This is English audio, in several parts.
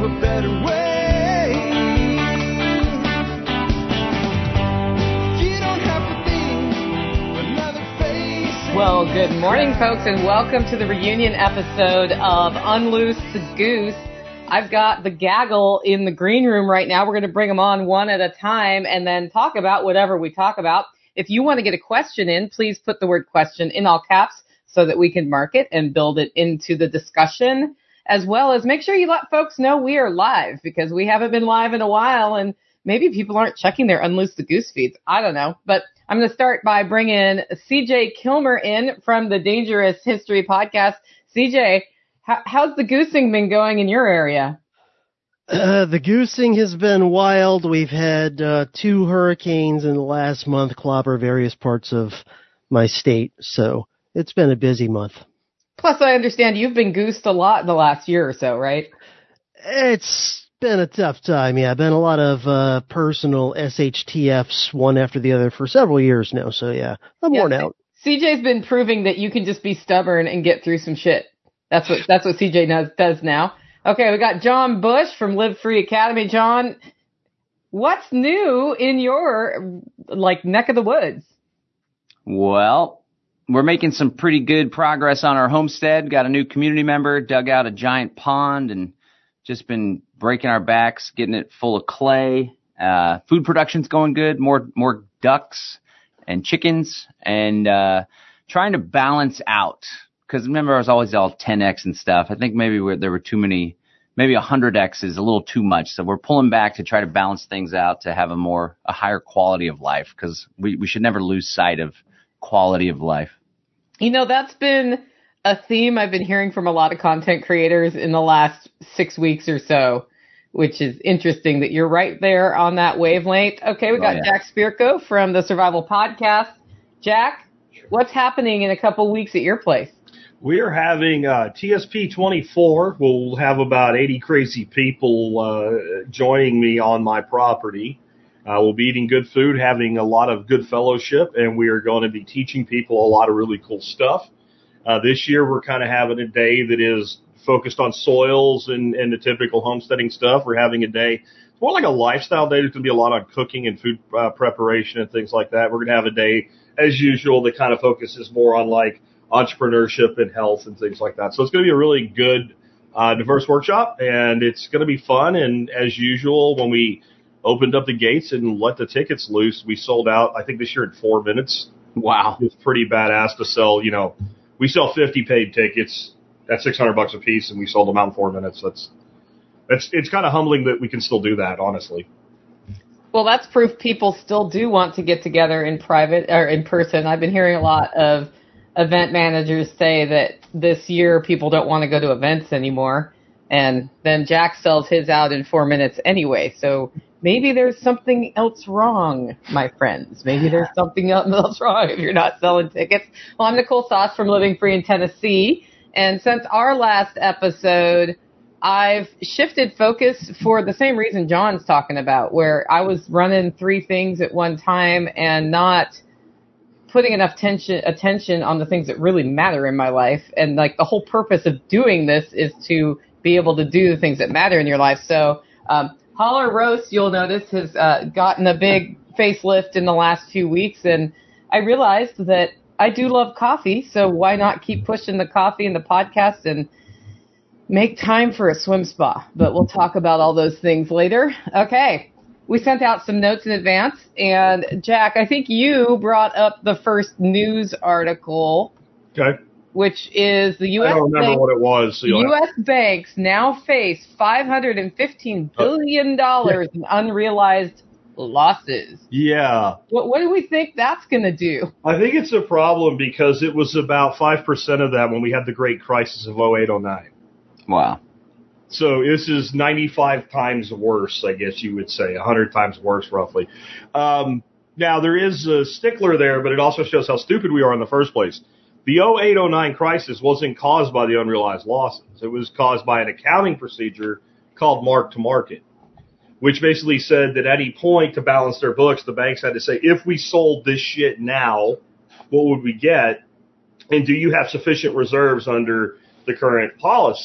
a better way. You don't have to be another face. Well, good morning, folks, and welcome to the reunion episode of Unloose the Goose. I've got the gaggle in the green room right now. We're going to bring them on one at a time and then talk about whatever we talk about. If you want to get a question in, please put the word question in all caps so that we can mark it and build it into the discussion, as well as make sure you let folks know we are live, because we haven't been live in a while and maybe people aren't checking their Unloose the Goose feeds. I don't know. But I'm going to start by bringing CJ Kilmer in from the Dangerous History Podcast. CJ, how's the goosing been going in your area? The goosing has been wild. We've had 2 hurricanes in the last month clobber various parts of my state, so it's been a busy month. Plus, I understand you've been goosed a lot the last year or so, right? It's been a tough time, yeah. Been a lot of personal SHTFs, one after the other, for several years now, so yeah, I'm worn out. CJ's been proving that you can just be stubborn and get through some shit. That's what CJ does now. Okay, we got John Bush from Live Free Academy. John, what's new in your neck of the woods? Well, we're making some pretty good progress on our homestead. Got a new community member, dug out a giant pond, and just been breaking our backs, getting it full of clay. Food production's going good. More ducks and chickens, and trying to balance out. Because remember, I was always all 10X and stuff. I think maybe there were too many, maybe 100X is a little too much. So we're pulling back to try to balance things out to have a higher quality of life, because we should never lose sight of quality of life. You know, that's been a theme I've been hearing from a lot of content creators in the last 6 weeks or so, which is interesting that you're right there on that wavelength. Okay, we got Jack Spirko from the Survival Podcast. Jack, what's happening in a couple weeks at your place? We are having TSP 24. We'll have about 80 crazy people joining me on my property. We'll be eating good food, having a lot of good fellowship, and we are going to be teaching people a lot of really cool stuff. This year we're kind of having a day that is focused on soils and the typical homesteading stuff. We're having a day, it's more like a lifestyle day. There's going to be a lot on cooking and food preparation and things like that. We're going to have a day, as usual, that kind of focuses more on entrepreneurship and health and things like that. So it's going to be a really good, diverse workshop, and it's going to be fun. And as usual, when we opened up the gates and let the tickets loose, we sold out, I think this year in 4 minutes. Wow. It's pretty badass to sell, we sell 50 paid tickets at $600 a piece, and we sold them out in 4 minutes. It's kind of humbling that we can still do that, honestly. Well, that's proof people still do want to get together in private or in person. I've been hearing a lot of event managers say that this year people don't want to go to events anymore, and then Jack sells his out in 4 minutes anyway. So maybe there's something else wrong, my friends. Maybe there's something else wrong if you're not selling tickets. Well, I'm Nicole Sauce from Living Free in Tennessee, and since our last episode, I've shifted focus for the same reason John's talking about, where I was running 3 things at one time and not putting enough attention on the things that really matter in my life. And the whole purpose of doing this is to be able to do the things that matter in your life. So, Holler Roast, you'll notice, has gotten a big facelift in the last few weeks. And I realized that I do love coffee. So why not keep pushing the coffee and the podcast and make time for a swim spa? But we'll talk about all those things later. Okay. We sent out some notes in advance, and Jack, I think you brought up the first news article, okay, which is the U.S. I don't remember what it was. So U.S. banks now face $515 billion in unrealized losses. Yeah. What do we think that's going to do? I think it's a problem because it was about 5% of that when we had the great crisis of 08-09. Wow. So this is 95 times worse, I guess you would say, 100 times worse, roughly. Now, there is a stickler there, but it also shows how stupid we are in the first place. The 08-09 crisis wasn't caused by the unrealized losses. It was caused by an accounting procedure called mark-to-market, which basically said that at any point to balance their books, the banks had to say, if we sold this shit now, what would we get? And do you have sufficient reserves under the current policy?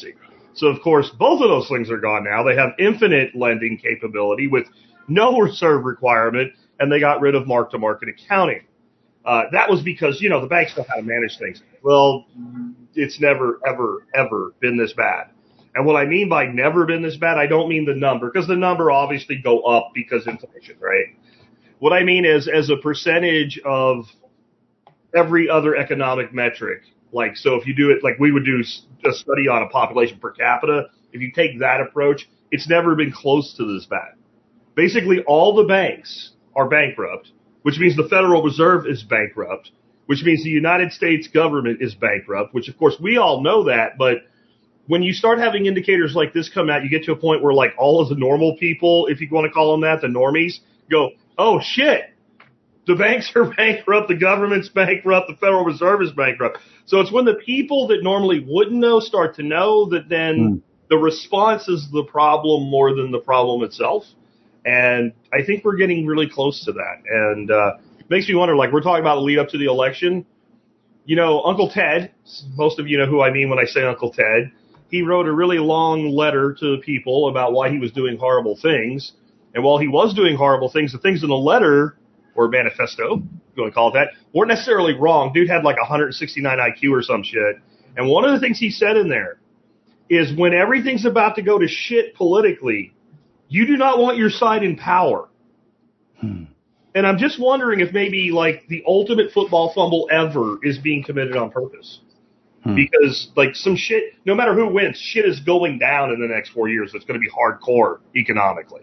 So, of course, both of those things are gone now. They have infinite lending capability with no reserve requirement, and they got rid of mark-to-market accounting. That was because, the banks know how to manage things. Well, it's never, ever, ever been this bad. And what I mean by never been this bad, I don't mean the number, because the number obviously go up because inflation, right? What I mean is as a percentage of every other economic metric. Like, so if you do it, like we would do a study on a population per capita, if you take that approach, it's never been close to this bad. Basically, all the banks are bankrupt, which means the Federal Reserve is bankrupt, which means the United States government is bankrupt, which, of course, we all know that. But when you start having indicators like this come out, you get to a point where, like, all of the normal people, if you want to call them that, the normies, go, oh, shit. The banks are bankrupt, the government's bankrupt, the Federal Reserve is bankrupt. So it's when the people that normally wouldn't know start to know that then the response is the problem more than the problem itself. And I think we're getting really close to that. And it makes me wonder, like we're talking about the lead up to the election. Uncle Ted, most of you know who I mean when I say Uncle Ted, he wrote a really long letter to the people about why he was doing horrible things. And while he was doing horrible things, the things in the letter or manifesto, if you want to call it that, weren't necessarily wrong. Dude had like 169 IQ or some shit. And one of the things he said in there is when everything's about to go to shit politically, you do not want your side in power. And I'm just wondering if maybe like the ultimate football fumble ever is being committed on purpose. Because like some shit, no matter who wins, shit is going down in the next 4 years. It's going to be hardcore economically.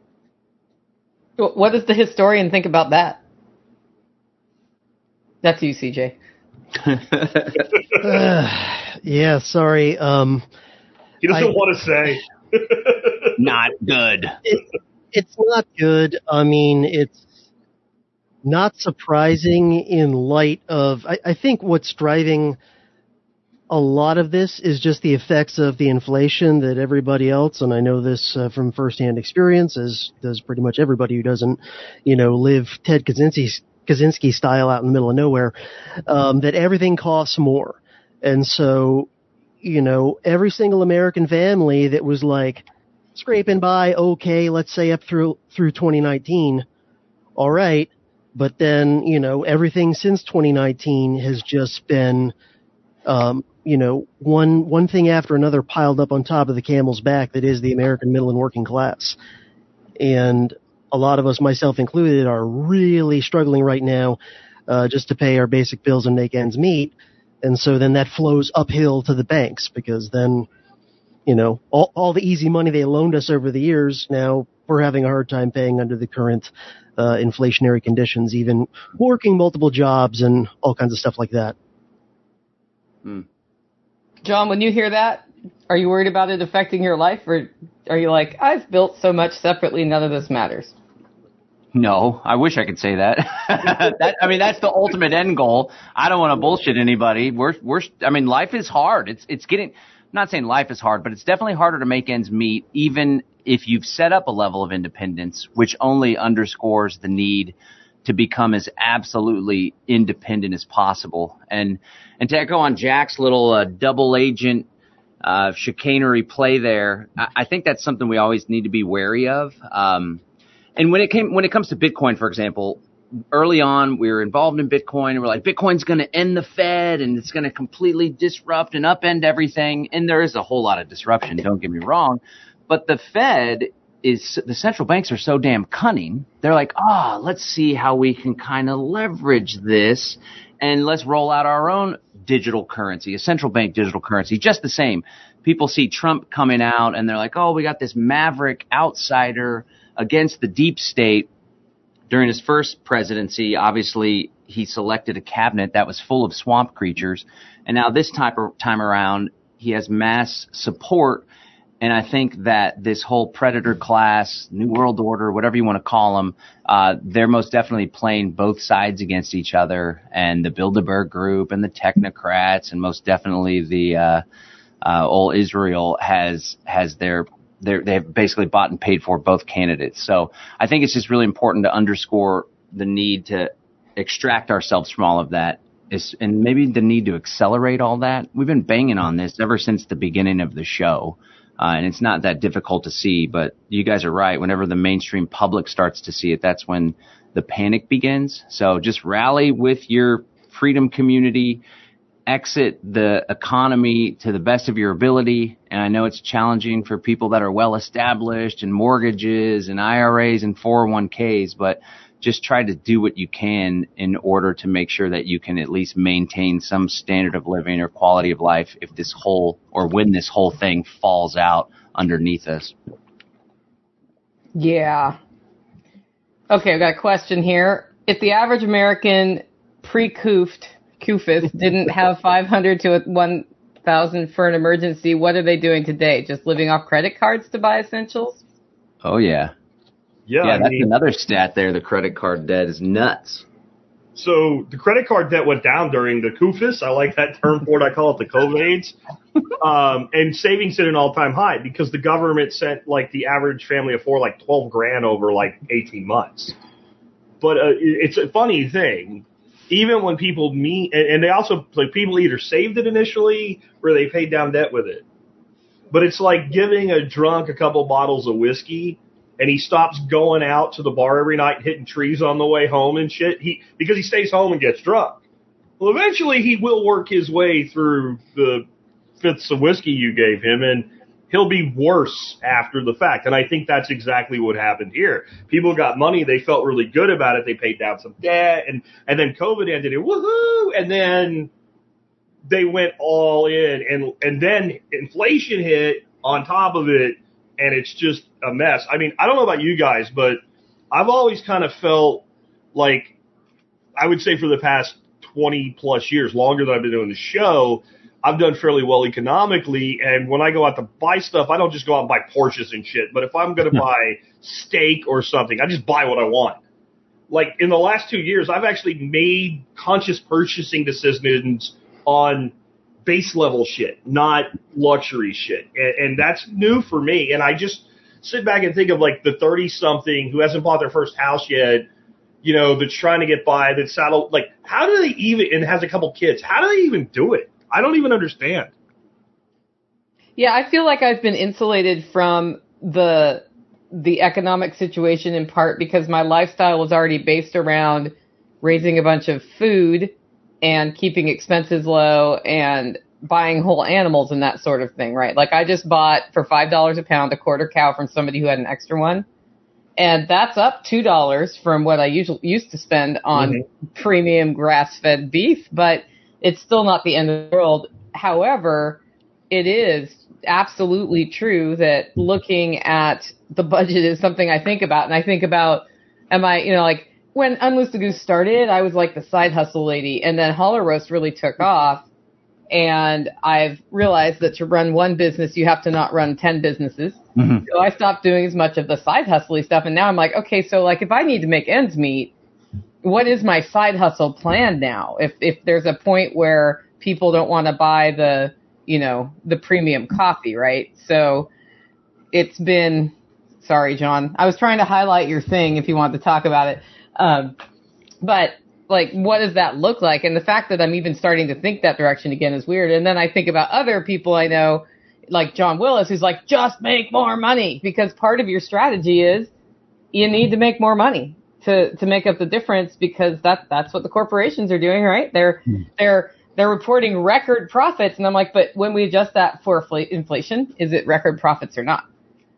What does the historian think about that? That's you, CJ. Yeah, sorry. He doesn't want to say. Not good. It's not good. I mean, it's not surprising in light of, I think what's driving a lot of this is just the effects of the inflation that everybody else, and I know this from firsthand experience, as does pretty much everybody who doesn't, live Ted Kaczynski style out in the middle of nowhere, that everything costs more. And so, every single American family that was like scraping by, okay, let's say up through 2019, all right, but then, everything since 2019 has just been, one thing after another piled up on top of the camel's back that is the American middle and working class. And a lot of us, myself included, are really struggling right now just to pay our basic bills and make ends meet. And so then that flows uphill to the banks because then, all the easy money they loaned us over the years, now we're having a hard time paying under the current inflationary conditions, even working multiple jobs and all kinds of stuff like that. John, when you hear that, are you worried about it affecting your life, or are you like, I've built so much separately, none of this matters? No, I wish I could say that. That's the ultimate end goal. I don't want to bullshit anybody. Life is hard. It's getting, I'm not saying life is hard, but it's definitely harder to make ends meet, even if you've set up a level of independence, which only underscores the need to become as absolutely independent as possible. And to echo on Jack's little double agent chicanery play there, I think that's something we always need to be wary of. And when it comes to Bitcoin, for example, early on we were involved in Bitcoin and we're like, Bitcoin's going to end the Fed and it's going to completely disrupt and upend everything. And there is a whole lot of disruption, don't get me wrong. But the Fed the central banks are so damn cunning. They're like, let's see how we can kind of leverage this and let's roll out our own digital currency, a central bank digital currency, just the same. People see Trump coming out and they're like, we got this maverick outsider against the deep state. During his first presidency, obviously, he selected a cabinet that was full of swamp creatures. And now this time around, he has mass support. And I think that this whole predator class, New World Order, whatever you want to call them, they're most definitely playing both sides against each other. And the Bilderberg Group and the technocrats and most definitely the old Israel has they've basically bought and paid for both candidates. So I think it's just really important to underscore the need to extract ourselves from all of that and maybe the need to accelerate all that. We've been banging on this ever since the beginning of the show. And it's not that difficult to see, but you guys are right. Whenever the mainstream public starts to see it, that's when the panic begins. So just rally with your freedom community, exit the economy to the best of your ability. And I know it's challenging for people that are well established and mortgages and IRAs and 401ks, but just try to do what you can in order to make sure that you can at least maintain some standard of living or quality of life if this whole, or when this whole thing falls out underneath us. Yeah. Okay, I've got a question here. If the average American CUFUS didn't have 500 to 1,000 for an emergency, what are they doing today? Just living off credit cards to buy essentials? Oh, yeah. Yeah, Yeah, that's another stat there. The credit card debt is nuts. So the credit card debt went down during the CUFUS. I like that term for it. I call it the COVID-AIDS. And savings hit an all-time high because the government sent like the average family of four like 12 grand over like 18 months. But it's a funny thing. Even when people meet, and they also, like, people either saved it initially or they paid down debt with it. But it's like giving a drunk a couple bottles of whiskey and he stops going out to the bar every night and hitting trees on the way home and shit, because he stays home and gets drunk. Well, eventually he will work his way through the fifths of whiskey you gave him, and he'll be worse after the fact. And I think that's exactly what happened here. People got money. They felt really good about it. They paid down some debt, and then COVID ended, and woohoo! And then they went all in, and then inflation hit on top of it, and it's just a mess. I mean, I don't know about you guys, but I've always kind of felt like, I would say for the past 20 plus years, longer than I've been doing the show, I've done fairly well economically. And when I go out to buy stuff, I don't just go out and buy Porsches and shit. But if I'm going to buy steak or something, I just buy what I want. Like in the last 2 years, I've actually made conscious purchasing decisions on base level shit, not luxury shit. And that's new for me. And I just sit back and think of like the 30 something who hasn't bought their first house yet, you know, that's trying to get by, that's saddled. Like, how do they even, and has a couple kids, how do they even do it? I don't even understand. Yeah, I feel like I've been insulated from the economic situation in part because my lifestyle was already based around raising a bunch of food and keeping expenses low and buying whole animals and that sort of thing, right? Like I just bought for $5 a pound a quarter cow from somebody who had an extra one. And that's up $2 from what I used to spend on premium grass-fed beef, but it's still not the end of the world. However, it is absolutely true that looking at the budget is something I think about. And I think about, like when Unloose the Goose started, I was like the side hustle lady. And then Holler Roast really took off. And I've realized that to run one business, you have to not run 10 businesses. Mm-hmm. So I stopped doing as much of the side hustly stuff. And now I'm like, okay, so like if I need to make ends meet, what is my side hustle plan now? If there's a point where people don't want to buy the premium coffee, right? So it's been, sorry, John, I was trying to highlight your thing if you wanted to talk about it. But like, what does that look like? And the fact that I'm even starting to think that direction again is weird. And then I think about other people I know, like John Willis, who's like, just make more money, because part of your strategy is you need to make more money to make up the difference, because that's what the corporations are doing, right? They're reporting record profits. And I'm like, but when we adjust that for inflation, is it record profits or not?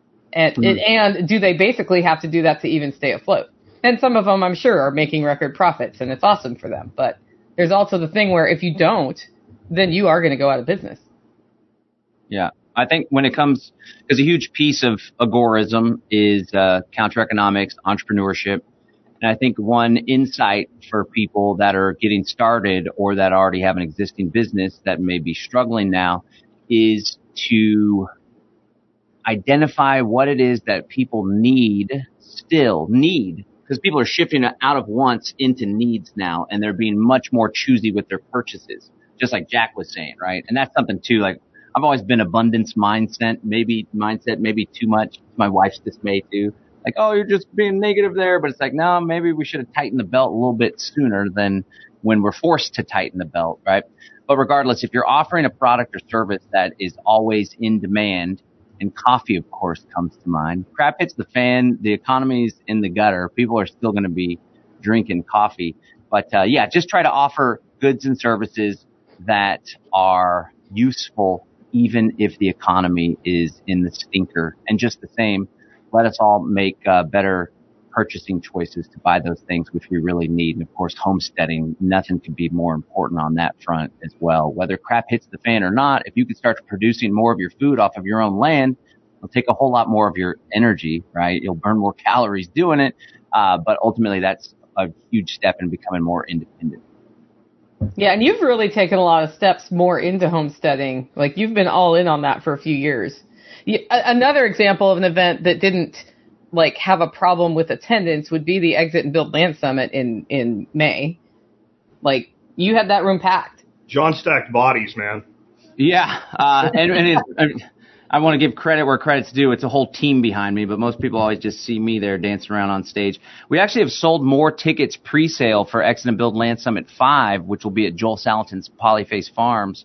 And do they basically have to do that to even stay afloat? And some of them, I'm sure, are making record profits, and it's awesome for them. But there's also the thing where if you don't, then you are going to go out of business. Yeah. I think when it comes, because a huge piece of agorism is counter economics, entrepreneurship. And I think one insight for people that are getting started or that already have an existing business that may be struggling now is to identify what it is that people still need. Because people are shifting out of wants into needs now, and they're being much more choosy with their purchases, just like Jack was saying, right? And that's something too, like I've always been abundance mindset, maybe too much. My wife's dismay too. Like, oh, you're just being negative there, but it's like, no, maybe we should have tightened the belt a little bit sooner than when we're forced to tighten the belt, right? But regardless, if you're offering a product or service that is always in demand, and coffee, of course, comes to mind. Crap hits the fan. The economy's in the gutter. People are still going to be drinking coffee. But, yeah, just try to offer goods and services that are useful even if the economy is in the stinker. And just the same, let us all make better purchasing choices to buy those things which we really need. And, of course, homesteading, nothing could be more important on that front as well. Whether crap hits the fan or not, if you could start producing more of your food off of your own land, it'll take a whole lot more of your energy, right? You'll burn more calories doing it, but ultimately that's a huge step in becoming more independent. Yeah, and you've really taken a lot of steps more into homesteading. Like, you've been all in on that for a few years. Another example of an event that didn't have a problem with attendance would be the Exit and Build Land Summit in May. Like, you had that room packed. John stacked bodies, man. Yeah, and I want to give credit where credit's due. It's a whole team behind me, but most people always just see me there dancing around on stage. We actually have sold more tickets pre-sale for Exit and Build Land Summit 5, which will be at Joel Salatin's Polyface Farms,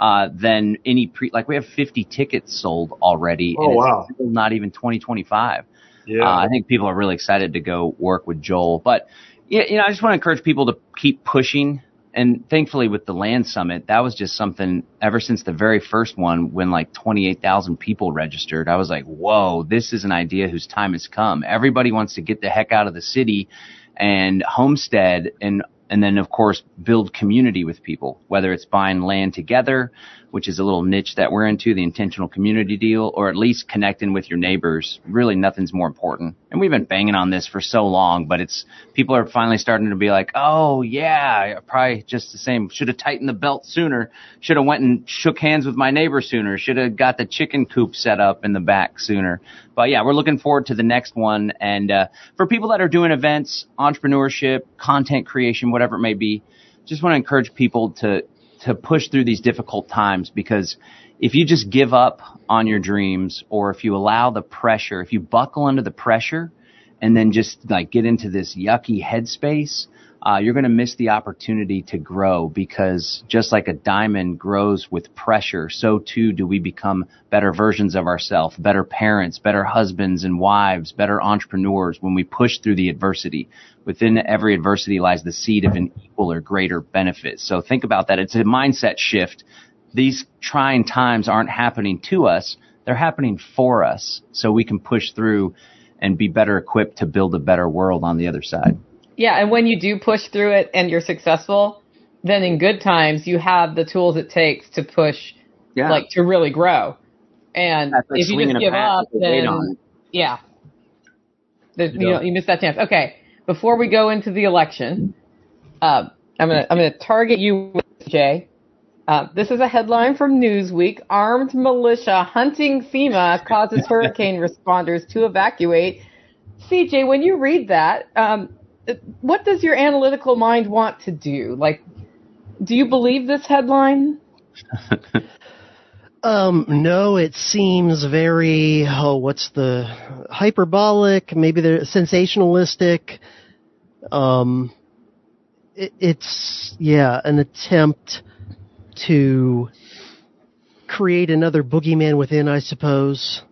than any we have 50 tickets sold already. Oh, and it's wow. still not even 2025. Yeah. I think people are really excited to go work with Joel. But, I just want to encourage people to keep pushing. And thankfully with the Land Summit, that was just something ever since the very first one when 28,000 people registered. I was like, whoa, this is an idea whose time has come. Everybody wants to get the heck out of the city and homestead and then, of course, build community with people, whether it's buying land together, which is a little niche that we're into, the intentional community deal, or at least connecting with your neighbors. Really, nothing's more important. And we've been banging on this for so long, but people are finally starting to be like, oh, yeah, probably just the same. Should have tightened the belt sooner. Should have went and shook hands with my neighbor sooner. Should have got the chicken coop set up in the back sooner. But, yeah, we're looking forward to the next one. And for people that are doing events, entrepreneurship, content creation, whatever it may be, just want to encourage people to push through these difficult times, because if you just give up on your dreams, or if you allow the pressure, if you buckle under the pressure and then just get into this yucky headspace, you're going to miss the opportunity to grow, because just like a diamond grows with pressure, so too do we become better versions of ourselves, better parents, better husbands and wives, better entrepreneurs when we push through the adversity. Within every adversity lies the seed of an equal or greater benefit. So think about that. It's a mindset shift. These trying times aren't happening to us. They're happening for us, so we can push through and be better equipped to build a better world on the other side. Yeah, and when you do push through it and you're successful, then in good times you have the tools it takes to push, to really grow. And if you just give up, then you miss that chance. Okay, before we go into the election, I'm gonna target you, Jay. This is a headline from Newsweek: Armed militia hunting FEMA causes hurricane responders to evacuate. CJ, when you read that, what does your analytical mind want to do? Do you believe this headline? No, it seems very, what's the hyperbolic, maybe they're sensationalistic. It's an attempt to create another boogeyman within, I suppose.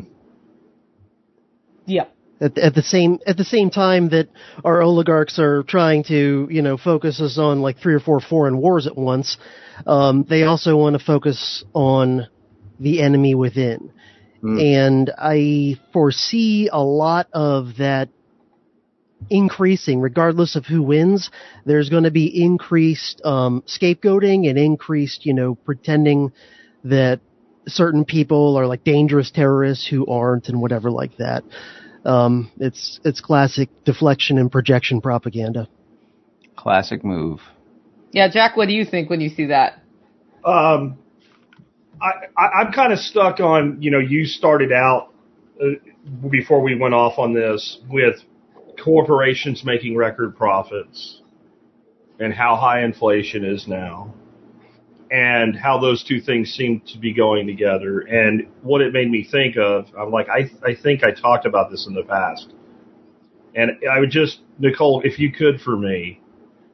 Yeah. At the same time that our oligarchs are trying to, focus us on 3 or 4 foreign wars at once, they also want to focus on the enemy within. And I foresee a lot of that increasing, regardless of who wins. There's going to be increased scapegoating and increased, pretending that certain people are dangerous terrorists who aren't, and whatever like that. It's classic deflection and projection propaganda. Classic move. Yeah, Jack, what do you think when you see that? I'm kind of stuck on, you started out before we went off on this with corporations making record profits and how high inflation is now, and how those two things seem to be going together. And what it made me think of, I'm like, I think I talked about this in the past. And I would just, Nicole, if you could for me,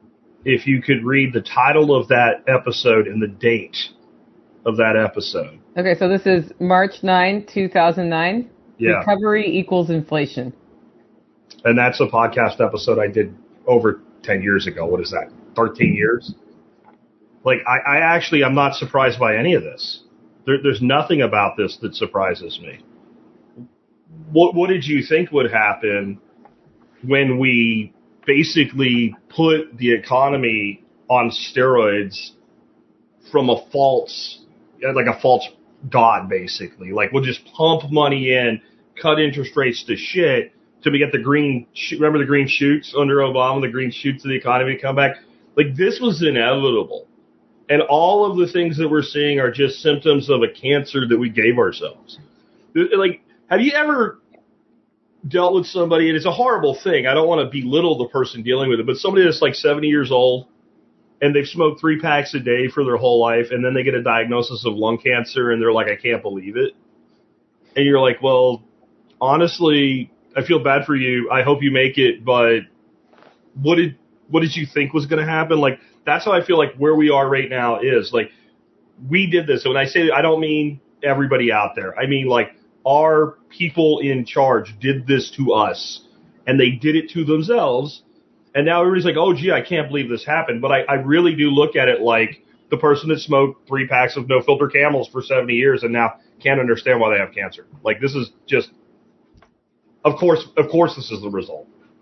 if you could read the title of that episode and the date of that episode. Okay, so this is March 9, 2009. Yeah. Recovery equals inflation. And that's a podcast episode I did over 10 years ago. What is that? 13 years? Like, I'm not surprised by any of this. There's nothing about this that surprises me. What did you think would happen when we basically put the economy on steroids from a false god, basically? Like, we'll just pump money in, cut interest rates to shit to get the remember the green shoots under Obama, the green shoots of the economy to come back? Like, this was inevitable. And all of the things that we're seeing are just symptoms of a cancer that we gave ourselves. Like, have you ever dealt with somebody, and it's a horrible thing, I don't want to belittle the person dealing with it, but somebody that's like 70 years old and they've smoked 3 packs a day for their whole life, and then they get a diagnosis of lung cancer and they're like, I can't believe it. And you're like, well, honestly, I feel bad for you. I hope you make it, but what did you think was going to happen? Like, that's how I feel like where we are right now is. Like, we did this. So when I say, I don't mean everybody out there. I mean, like, our people in charge did this to us, and they did it to themselves. And now everybody's like, oh, gee, I can't believe this happened. But I really do look at it like the person that smoked 3 packs of no-filter Camels for 70 years and now can't understand why they have cancer. Like, this is just, of course, this is the result.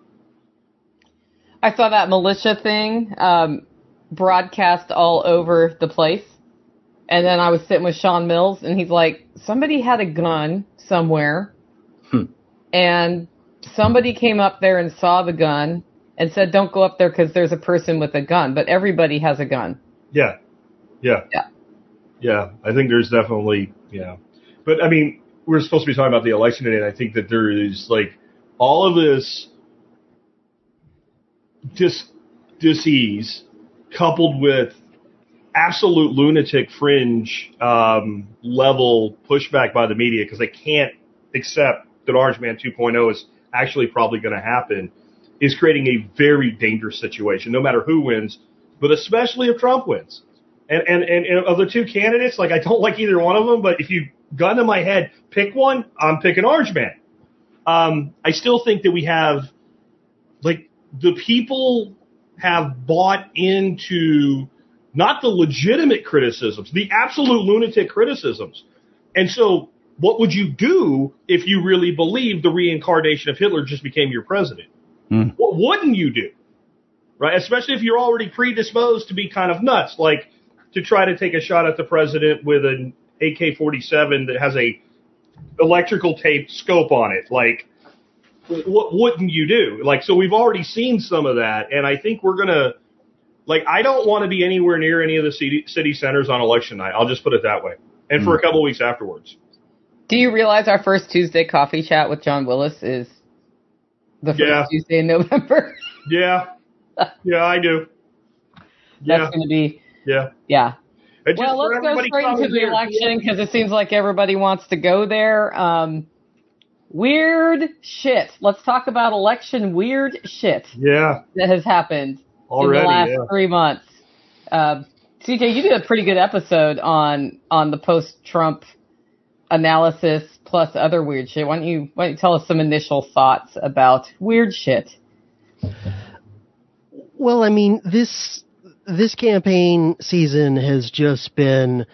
I saw that militia thing broadcast all over the place. And then I was sitting with Sean Mills, and he's like, somebody had a gun somewhere, and somebody came up there and saw the gun and said, don't go up there because there's a person with a gun. But everybody has a gun. Yeah. I think there's definitely, But, I mean, we're supposed to be talking about the election today, and I think that there is, like, all of this disease coupled with absolute lunatic fringe level pushback by the media because they can't accept that Orange Man 2.0 is actually probably going to happen, is creating a very dangerous situation, no matter who wins, but especially if Trump wins. And of the two candidates, like, I don't like either one of them, but if you gun to my head, pick one, I'm picking Orange Man. I still think that we have, like, the people have bought into not the legitimate criticisms, the absolute lunatic criticisms. And so what would you do if you really believed the reincarnation of Hitler just became your president? What wouldn't you do? Right? Especially if you're already predisposed to be kind of nuts, like to try to take a shot at the president with an AK-47 that has a electrical tape scope on it. Like, what wouldn't you do? Like, so we've already seen some of that, and I think we're going to, like, I don't want to be anywhere near any of the city centers on election night. I'll just put it that way. And for a couple of weeks afterwards. Do you realize our first Tuesday coffee chat with John Willis is the first Tuesday in November? Yeah, I do. That's going to be... Yeah. Well, let's go straight into the election because it seems like everybody wants to go there. Weird shit. Let's talk about election weird shit. Yeah. That has happened already, in the last 3 months. CJ, you did a pretty good episode on the post-Trump analysis plus other weird shit. Why don't you tell us some initial thoughts about weird shit? Well, I mean, this campaign season has just been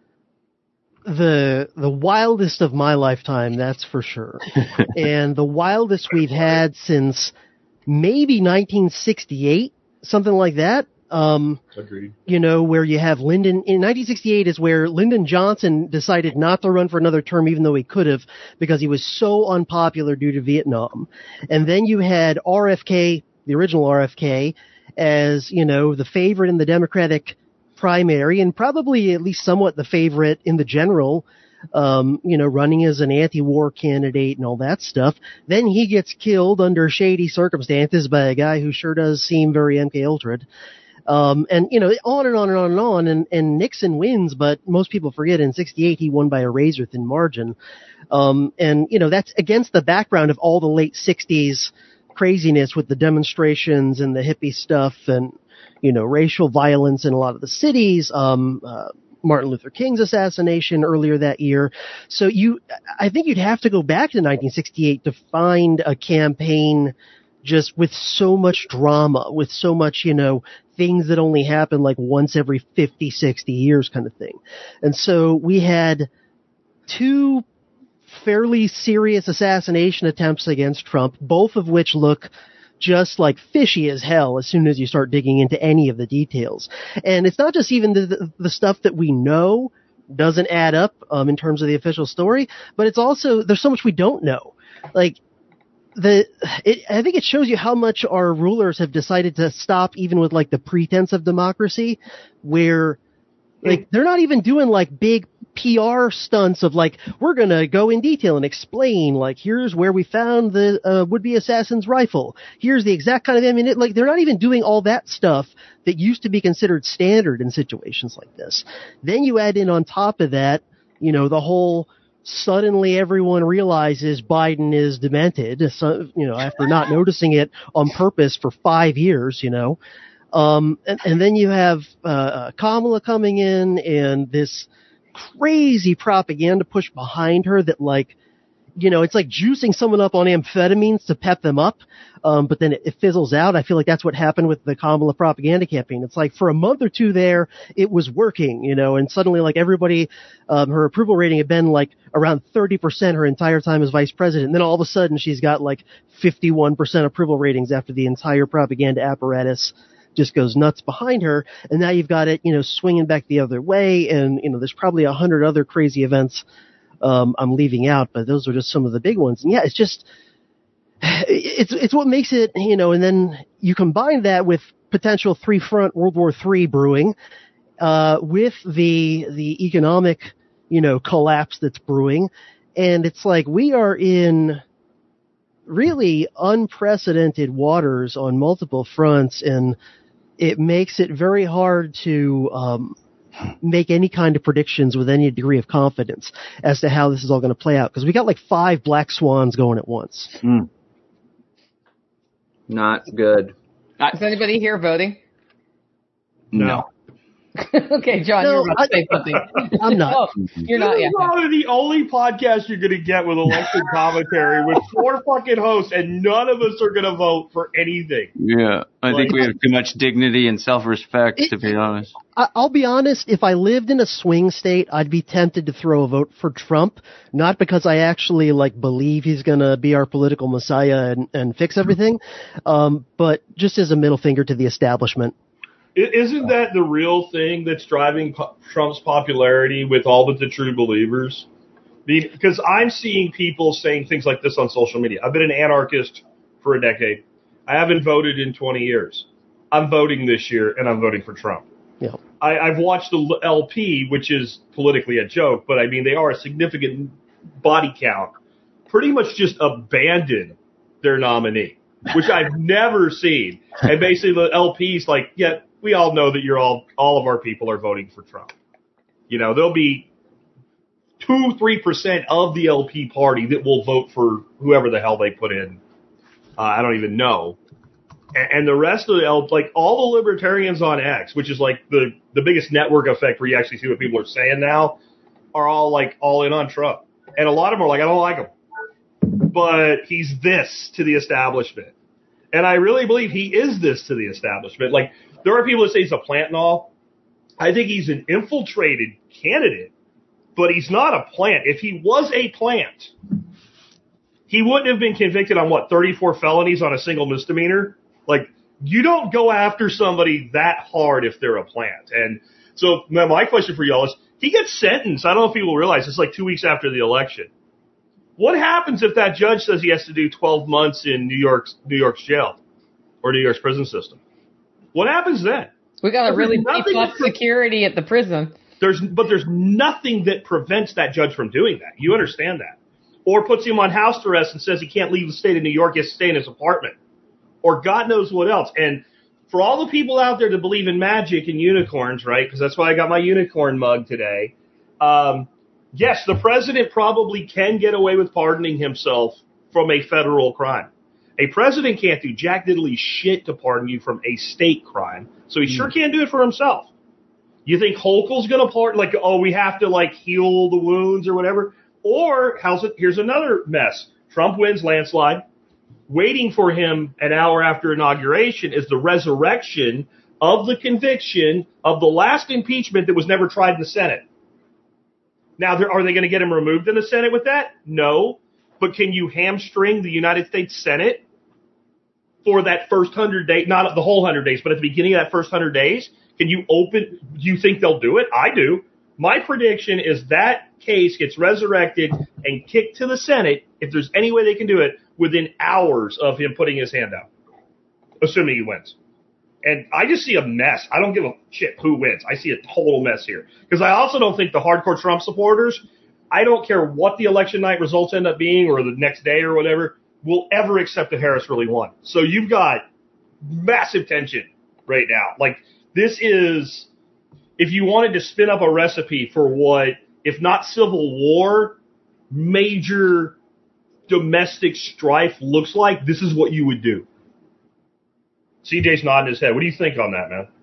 the wildest of my lifetime, that's for sure. And the wildest we've had since maybe 1968, something like that. Agreed. You know, where you have Lyndon in 1968 is where Lyndon Johnson decided not to run for another term, even though he could have, because he was so unpopular due to Vietnam. And then you had RFK, the original RFK, as, you know, the favorite in the Democratic primary and probably at least somewhat the favorite in the general, you know, running as an anti-war candidate and all that stuff. Then he gets killed under shady circumstances by a guy who sure does seem very MKUltra'd. And, you know, on and on and on and on. And Nixon wins, but most people forget in 68 he won by a razor-thin margin. And, you know, that's against the background of all the late 60s craziness with the demonstrations and the hippie stuff and racial violence in a lot of the cities, Martin Luther King's assassination earlier that year. So I think you'd have to go back to 1968 to find a campaign just with so much drama, with so much, things that only happen like once every 50, 60 years kind of thing. And so we had two fairly serious assassination attempts against Trump, both of which look just like fishy as hell as soon as you start digging into any of the details. And it's not just even the stuff that we know doesn't add up in terms of the official story, but it's also, there's so much we don't know. Like, I think it shows you how much our rulers have decided to stop even with like the pretense of democracy, where like they're not even doing like big PR stunts of like, we're going to go in detail and explain, like, here's where we found the would-be assassin's rifle. Here's the exact kind of ammunition. Like, they're not even doing all that stuff that used to be considered standard in situations like this. Then you add in on top of that, the whole suddenly everyone realizes Biden is demented, so, after not noticing it on purpose for 5 years, and then you have Kamala coming in and this crazy propaganda push behind her that like, it's like juicing someone up on amphetamines to pep them up. But then it fizzles out. I feel like that's what happened with the Kamala propaganda campaign. It's like for a month or two there, it was working, and suddenly like everybody, her approval rating had been like around 30% her entire time as vice president. And then all of a sudden she's got like 51% approval ratings after the entire propaganda apparatus just goes nuts behind her. And now you've got it, swinging back the other way. And, there's probably 100 other crazy events I'm leaving out, but those are just some of the big ones. And yeah, it's just, it's what makes it, and then you combine that with potential three-front World War III brewing, with the economic, collapse that's brewing. And it's like we are in really unprecedented waters on multiple fronts, and it makes it very hard to make any kind of predictions with any degree of confidence as to how this is all going to play out, because we got like 5 black swans going at once. Not good. Is anybody here voting? No. Okay, John, No, you're about to say something. I'm not. Oh, you're not This yet. is probably the only podcast you're going to get with election commentary with 4 fucking hosts, and none of us are going to vote for anything. Yeah, I think we have too much dignity and self-respect, to be honest. I'll be honest, if I lived in a swing state, I'd be tempted to throw a vote for Trump, not because I actually like believe he's going to be our political messiah and fix everything, but just as a middle finger to the establishment. Isn't that the real thing that's driving Trump's popularity with all but the true believers? Because I'm seeing people saying things like this on social media. I've been an anarchist for a decade. I haven't voted in 20 years. I'm voting this year, and I'm voting for Trump. Yeah. I've watched the LP, which is politically a joke, but I mean, they are a significant body count, pretty much just abandon their nominee, which I've never seen. And basically the LP's like, yeah, we all know that all of our people are voting for Trump. There'll be 2-3% of the LP party that will vote for whoever the hell they put in. I don't even know. And the rest of the like all the libertarians on X, which is like the biggest network effect where you actually see what people are saying now, are all in on Trump. And a lot of them are like, I don't like him, but he's this to the establishment. And I really believe he is this to the establishment. Like, there are people that say he's a plant and all. I think he's an infiltrated candidate, but he's not a plant. If he was a plant, he wouldn't have been convicted on 34 felonies on a single misdemeanor. Like, you don't go after somebody that hard if they're a plant. And so my question for y'all is, he gets sentenced. I don't know if people realize it's like 2 weeks after the election. What happens if that judge says he has to do 12 months in New York's jail or New York's prison system? What happens then? We got to really beef up security at the prison. There's nothing that prevents that judge from doing that. You understand that? Or puts him on house arrest and says he can't leave the state of New York. He has to stay in his apartment. Or God knows what else. And for all the people out there that believe in magic and unicorns, right? Because that's why I got my unicorn mug today. Yes, the president probably can get away with pardoning himself from a federal crime. A president can't do jack diddly shit to pardon you from a state crime, so he sure can't do it for himself. You think Hochul's going to pardon, like, oh, we have to, like, heal the wounds or whatever? Or, here's another mess. Trump wins landslide. Waiting for him an hour after inauguration is the resurrection of the conviction of the last impeachment that was never tried in the Senate. Now, are they going to get him removed in the Senate with that? No. But can you hamstring the United States Senate for that first 100 days, not the whole 100 days, but at the beginning of that first 100 days? Can you do you think they'll do it? I do. My prediction is that case gets resurrected and kicked to the Senate, if there's any way they can do it, within hours of him putting his hand out, assuming he wins. And I just see a mess. I don't give a shit who wins. I see a total mess here. Because I also don't think the hardcore Trump supporters, I don't care what the election night results end up being or the next day or whatever, will ever accept that Harris really won. So you've got massive tension right now. Like, this is, if you wanted to spin up a recipe for what, if not civil war, major domestic strife looks like, this is what you would do. CJ's nodding his head. What do you think on that, man?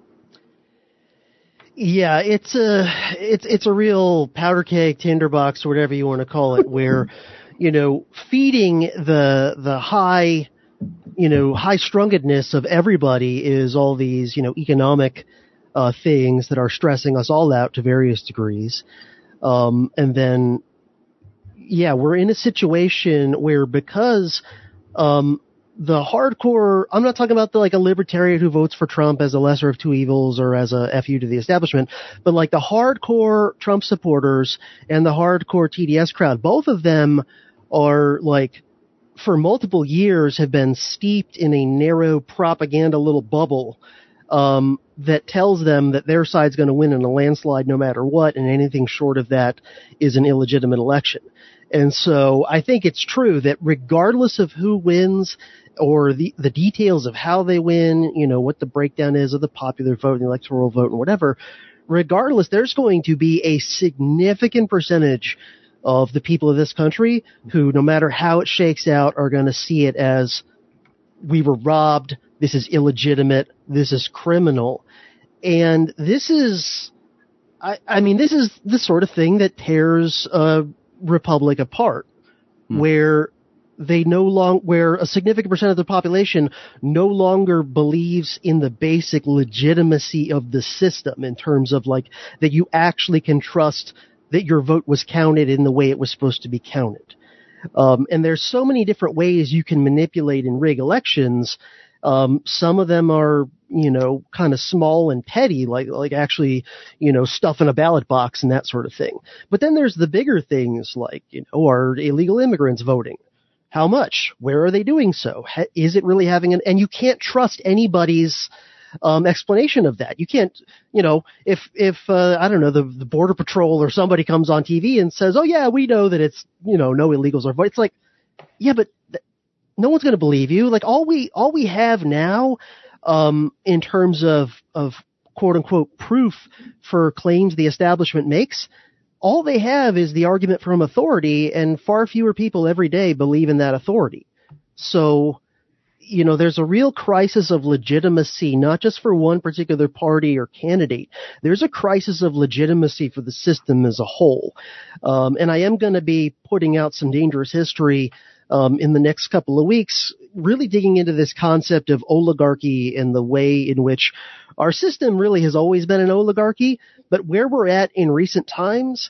Yeah, it's a real powder keg, tinderbox, or whatever you want to call it, where, feeding the high strunkedness of everybody is all these, economic things that are stressing us all out to various degrees. And then, we're in a situation where because the hardcore, I'm not talking about a libertarian who votes for Trump as a lesser of two evils or as a FU to the establishment, but like the hardcore Trump supporters and the hardcore TDS crowd, both of them are for multiple years have been steeped in a narrow propaganda little bubble that tells them that their side's going to win in a landslide no matter what, and anything short of that is an illegitimate election. And so I think it's true that regardless of who wins or the details of how they win, what the breakdown is of the popular vote and the electoral vote and whatever, regardless, there's going to be a significant percentage of the people of this country who, no matter how it shakes out, are going to see it as we were robbed, this is illegitimate, this is criminal. And this is, this is the sort of thing that tears a republic apart, where where a significant percent of the population no longer believes in the basic legitimacy of the system in terms of that you actually can trust that your vote was counted in the way it was supposed to be counted. And there's so many different ways you can manipulate and rig elections. Some of them are, kind of small and petty, like actually, stuff in a ballot box and that sort of thing. But then there's the bigger things are illegal immigrants voting? How much? Where are they doing so? Is it really having and you can't trust anybody's explanation of that. You can't, if I don't know, the Border Patrol or somebody comes on TV and says, oh yeah, we know that it's, no illegals are voting. It's like, yeah, but no one's going to believe you. All we have now, in terms of quote unquote proof for claims the establishment makes, all they have is the argument from authority, and far fewer people every day believe in that authority. So, there's a real crisis of legitimacy, not just for one particular party or candidate. There's a crisis of legitimacy for the system as a whole. And I am going to be putting out some dangerous history in the next couple of weeks, really digging into this concept of oligarchy and the way in which our system really has always been an oligarchy, but where we're at in recent times,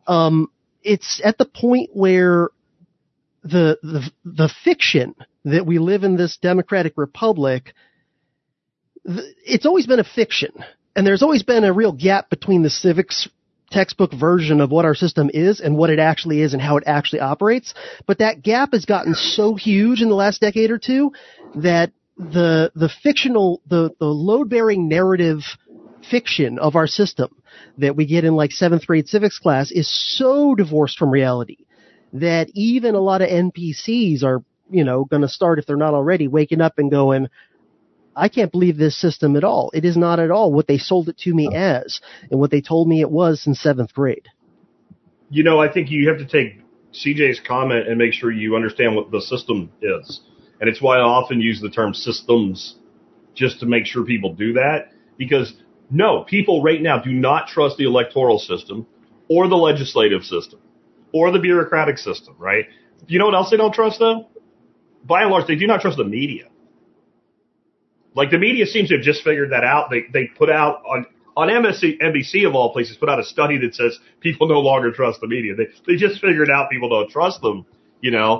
it's at the point where the fiction that we live in this democratic republic, it's always been a fiction. And there's always been a real gap between the civics textbook version of what our system is and what it actually is and how it actually operates. But that gap has gotten so huge in the last decade or two that the fictional, the load-bearing narrative fiction of our system that we get in 7th grade civics class is so divorced from reality that even a lot of NPCs are, going to start, if they're not already, waking up and going, I can't believe this system at all. It is not at all what they sold it to me as and what they told me it was in 7th grade. I think you have to take CJ's comment and make sure you understand what the system is. And it's why I often use the term systems just to make sure people do that. Because, no, people right now do not trust the electoral system or the legislative system or the bureaucratic system, right? You know what else they don't trust, though? By and large, they do not trust the media. Like, the media seems to have just figured that out. They put out on NBC of all places, put out a study that says people no longer trust the media. They just figured out people don't trust them, you know.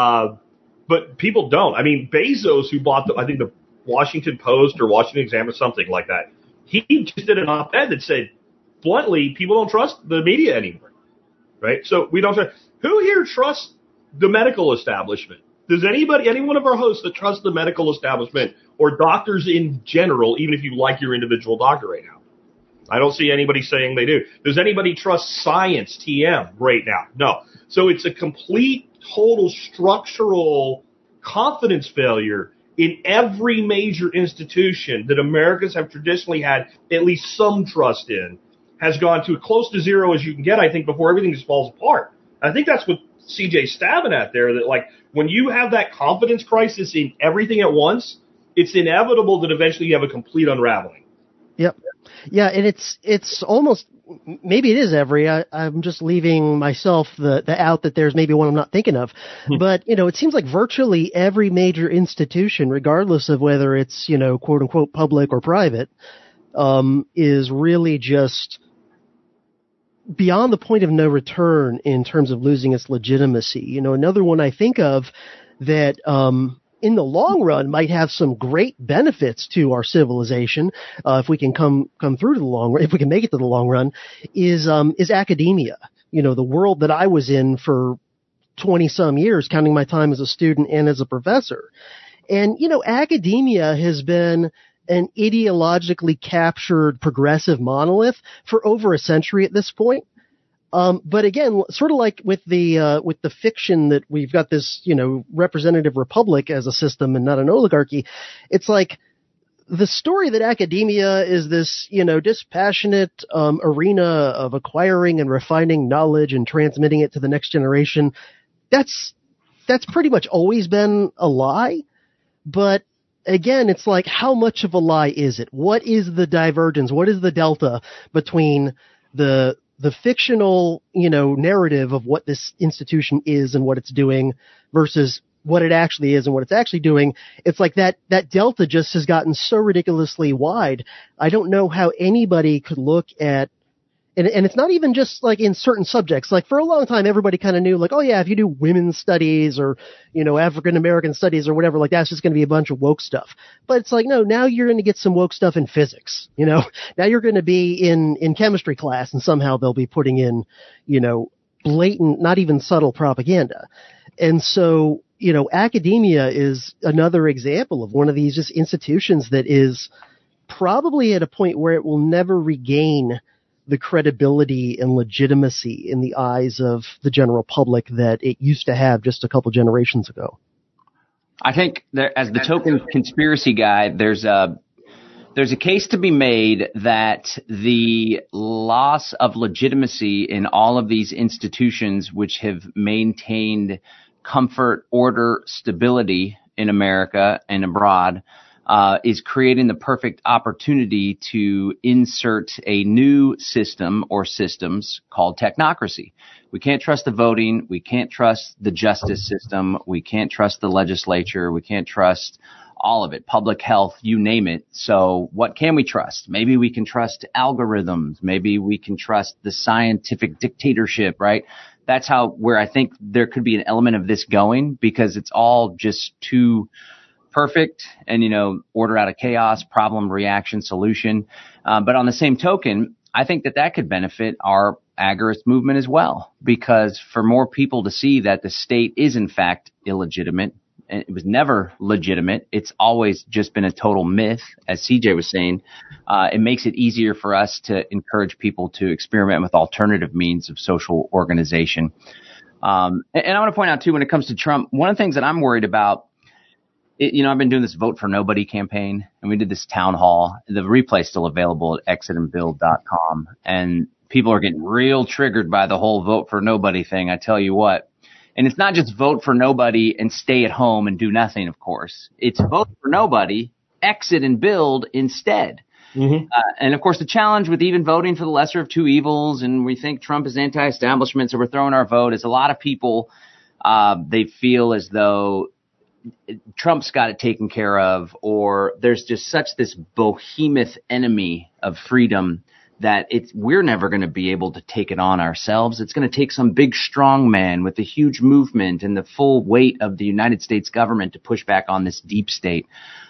But people don't. I mean, Bezos, who bought I think the Washington Post or Washington Examiner, something like that, he just did an op-ed that said, bluntly, people don't trust the media anymore, right? So we don't trust. Who here trusts the medical establishment? Does any one of our hosts that trust the medical establishment or doctors in general, even if you like your individual doctor right now? I don't see anybody saying they do. Does anybody trust science, TM, right now? No. So it's a complete, total structural confidence failure in every major institution that Americans have traditionally had at least some trust in, has gone to close to zero as you can get, I think, before everything just falls apart. I think that's what CJ's stabbing at there, that like when you have that confidence crisis in everything at once, it's inevitable that eventually you have a complete unraveling. Yep. Yeah, and it's almost, maybe it is every, I'm just leaving myself the out that there's maybe one I'm not thinking of. But, you know, it seems like virtually every major institution, regardless of whether it's, you know, quote unquote public or private, is really just beyond the point of no return in terms of losing its legitimacy. You know, another one I think of that, in the long run might have some great benefits to our civilization, if we can come through to the long run, if we can make it to the long run, is academia. You know, the world that I was in for 20 some years, counting my time as a student and as a professor. And, you know, academia has been an ideologically captured progressive monolith for over a century at this point. But again, sort of like with the fiction that we've got this, you know, representative republic as a system and not an oligarchy, it's like the story that academia is this, you know, dispassionate, arena of acquiring and refining knowledge and transmitting it to the next generation. That's pretty much always been a lie. But again, it's like, how much of a lie is it? What is the divergence? What is the delta between the fictional, you know, narrative of what this institution is and what it's doing versus what it actually is and what it's actually doing? It's like that delta just has gotten so ridiculously wide. I don't know how anybody could look at, and it's not even just like in certain subjects. Like for a long time, everybody kind of knew like, oh yeah, if you do women's studies or, you know, African American studies or whatever, like that's just going to be a bunch of woke stuff. But it's like, no, now you're going to get some woke stuff in physics, you know, now you're going to be in chemistry class and somehow they'll be putting in, you know, blatant, not even subtle propaganda. And so, you know, academia is another example of one of these just institutions that is probably at a point where it will never regain the credibility and legitimacy in the eyes of the general public that it used to have just a couple generations ago. I think as the token conspiracy guy, there's a case to be made that the loss of legitimacy in all of these institutions which have maintained comfort, order, stability in America and abroad is creating the perfect opportunity to insert a new system or systems called technocracy. We can't trust the voting. We can't trust the justice system. We can't trust the legislature. We can't trust all of it, public health, you name it. So what can we trust? Maybe we can trust algorithms. Maybe we can trust the scientific dictatorship, right? That's where I think there could be an element of this going, because it's all just too perfect and, you know, order out of chaos, problem, reaction, solution. But on the same token, I think that could benefit our agorist movement as well, because for more people to see that the state is in fact illegitimate, and it was never legitimate, it's always just been a total myth, as CJ was saying, it makes it easier for us to encourage people to experiment with alternative means of social organization. And I want to point out too, when it comes to Trump, one of the things that I'm worried about, you know, I've been doing this Vote for Nobody campaign, and we did this town hall. The replay is still available at exitandbuild.com. And people are getting real triggered by the whole Vote for Nobody thing. I tell you what, And it's not just vote for nobody and stay at home and do nothing, of course. It's vote for nobody, exit and build instead. Mm-hmm. And of course, the challenge with even voting for the lesser of two evils, and we think Trump is anti-establishment, so we're throwing our vote, is a lot of people, they feel as though Trump's got it taken care of, or there's just such this behemoth enemy of freedom that we're never going to be able to take it on ourselves. It's going to take some big strong man with a huge movement and the full weight of the United States government to push back on this deep state.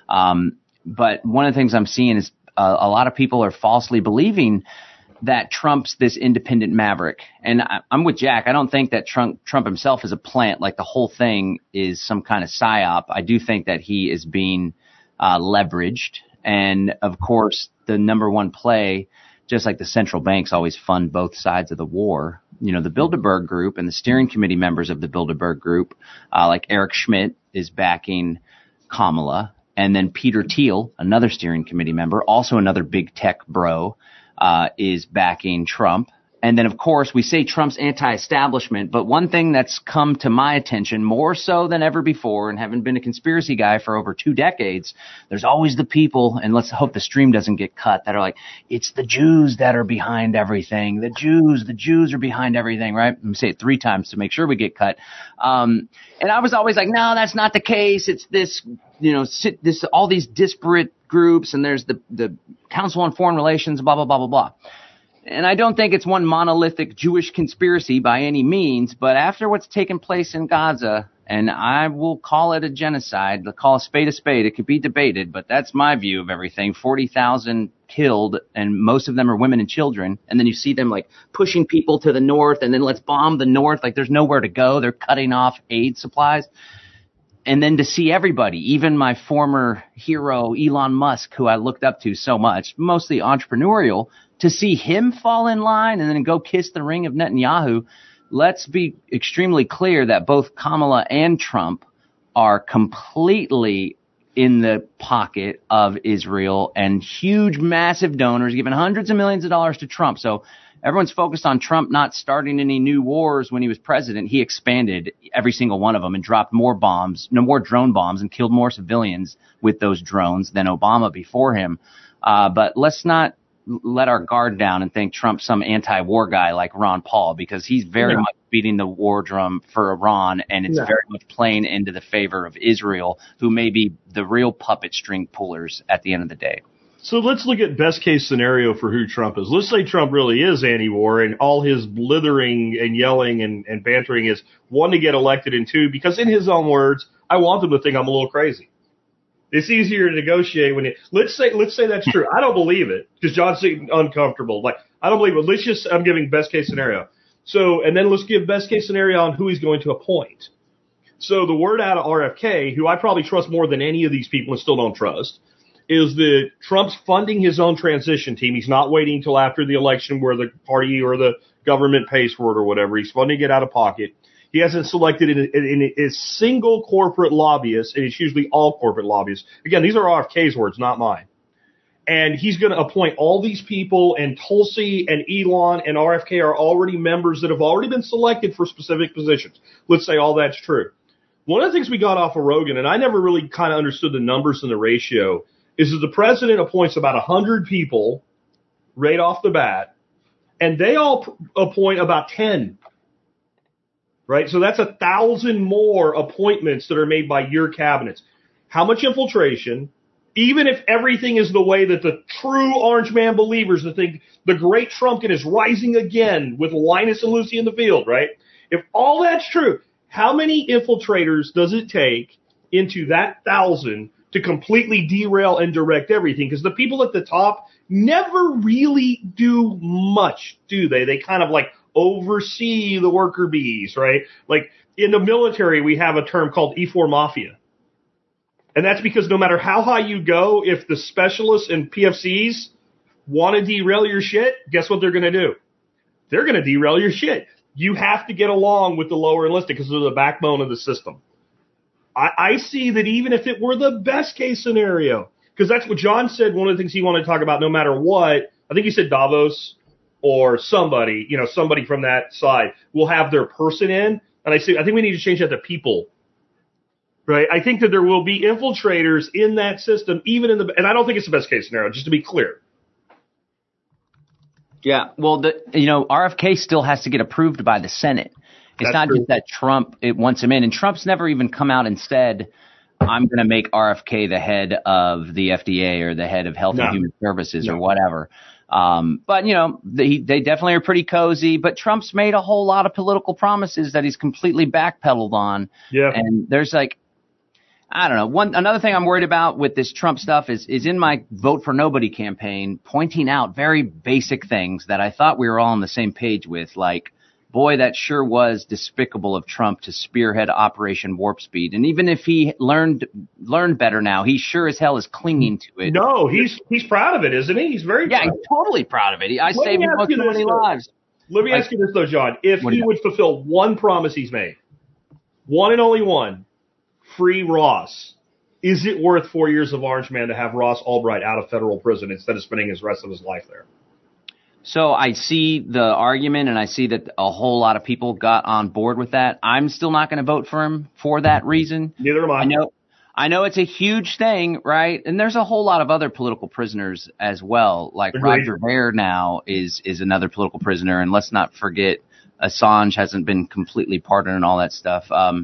But one of the things I'm seeing is a lot of people are falsely believing that Trump's this independent maverick. And I'm with Jack. I don't think that Trump himself is a plant, like the whole thing is some kind of psyop. I do think that he is being leveraged. And of course, the number one play, just like the central banks always fund both sides of the war, the Bilderberg Group and the steering committee members of the Bilderberg Group, like Eric Schmidt, is backing Kamala. And then Peter Thiel, another steering committee member, also another big tech bro, is backing Trump. And then, of course, we say Trump's anti-establishment, but one thing that's come to my attention more so than ever before, and having been a conspiracy guy for over 2 decades, there's always the people, and let's hope the stream doesn't get cut, that are like, it's the Jews that are behind everything. The Jews are behind everything, right? Let me say it 3 times to make sure we get cut. And I was always like, no, that's not the case. It's this, all these disparate groups, and there's the Council on Foreign Relations, blah, blah, blah, blah, blah. And I don't think it's one monolithic Jewish conspiracy by any means, but after what's taken place in Gaza, and I will call it a genocide, call a spade, it could be debated, but that's my view of everything. 40,000 killed, and most of them are women and children. And then you see them like pushing people to the north, and then let's bomb the north. Like there's nowhere to go. They're cutting off aid supplies. And then to see everybody, even my former hero, Elon Musk, who I looked up to so much, mostly entrepreneurial, to see him fall in line and then go kiss the ring of Netanyahu. Let's be extremely clear that both Kamala and Trump are completely in the pocket of Israel and huge, massive donors, giving hundreds of millions of dollars to Trump. So everyone's focused on Trump not starting any new wars when he was president. He expanded every single one of them and dropped more drone bombs, and killed more civilians with those drones than Obama before him. But let's not let our guard down and think Trump's some anti-war guy like Ron Paul, because he's very much beating the war drum for Iran, and it's very much playing into the favor of Israel, who may be the real puppet string pullers at the end of the day. So let's look at best case scenario for who Trump is. Let's say Trump really is anti-war, and all his blithering and yelling and bantering is, 1, to get elected, and 2, because in his own words, I want them to think I'm a little crazy. It's easier to negotiate when let's say that's true. I don't believe it, because John's uncomfortable. Like, I don't believe it. I'm giving best case scenario. So, and then let's give best case scenario on who he's going to appoint. So the word out of RFK, who I probably trust more than any of these people and still don't trust, is that Trump's funding his own transition team. He's not waiting until after the election where the party or the government pays for it or whatever. He's funding it out of pocket. He hasn't selected a single corporate lobbyist, and it's usually all corporate lobbyists. Again, these are RFK's words, not mine. And he's going to appoint all these people, and Tulsi and Elon and RFK are already members that have already been selected for specific positions. Let's say all that's true. One of the things we got off of Rogan, and I never really kind of understood the numbers and the ratio, is that the president appoints about 100 people right off the bat, and they all appoint about 10. Right? So that's 1,000 more appointments that are made by your cabinets. How much infiltration? Even if everything is the way that the true Orange Man believers that think the great Trumpkin is rising again with Linus and Lucy in the field, right? If all that's true, how many infiltrators does it take into that 1,000 to completely derail and direct everything? Because the people at the top never really do much, do they? They kind of like oversee the worker bees, right? Like in the military, we have a term called E4 Mafia. And that's because no matter how high you go, if the specialists and PFCs want to derail your shit, guess what they're going to do? They're going to derail your shit. You have to get along with the lower enlisted because they're the backbone of the system. I see that even if it were the best case scenario, because that's what John said, one of the things he wanted to talk about no matter what, I think he said Davos or somebody from that side will have their person in. And I think we need to change that to people. Right? I think that there will be infiltrators in that system, even and I don't think it's the best case scenario, just to be clear. Yeah, well, RFK still has to get approved by the Senate. It's That's not true. just that Trump wants him in. And Trump's never even come out and said, I'm going to make RFK the head of the FDA or the head of Health and Human Services or whatever. But, they definitely are pretty cozy. But Trump's made a whole lot of political promises that he's completely backpedaled on. Yeah. And there's I don't know. Another thing I'm worried about with this Trump stuff is in my Vote for Nobody campaign, pointing out very basic things that I thought we were all on the same page with. Like, boy, that sure was despicable of Trump to spearhead Operation Warp Speed. And even if he learned better now, he sure as hell is clinging to it. No, he's proud of it, isn't he? He's very proud. Yeah, he's totally proud of it. I saved most too many lives. Let me ask you this, though, John. If he would fulfill one promise he's made, one and only one, free Ross, is it worth 4 years of Orange Man to have Ross Albright out of federal prison instead of spending his rest of his life there? So I see the argument, and I see that a whole lot of people got on board with that. I'm still not going to vote for him for that reason. Neither am I. I know it's a huge thing, right? And there's a whole lot of other political prisoners as well. Like Roger Ver now is another political prisoner, and let's not forget Assange hasn't been completely pardoned and all that stuff.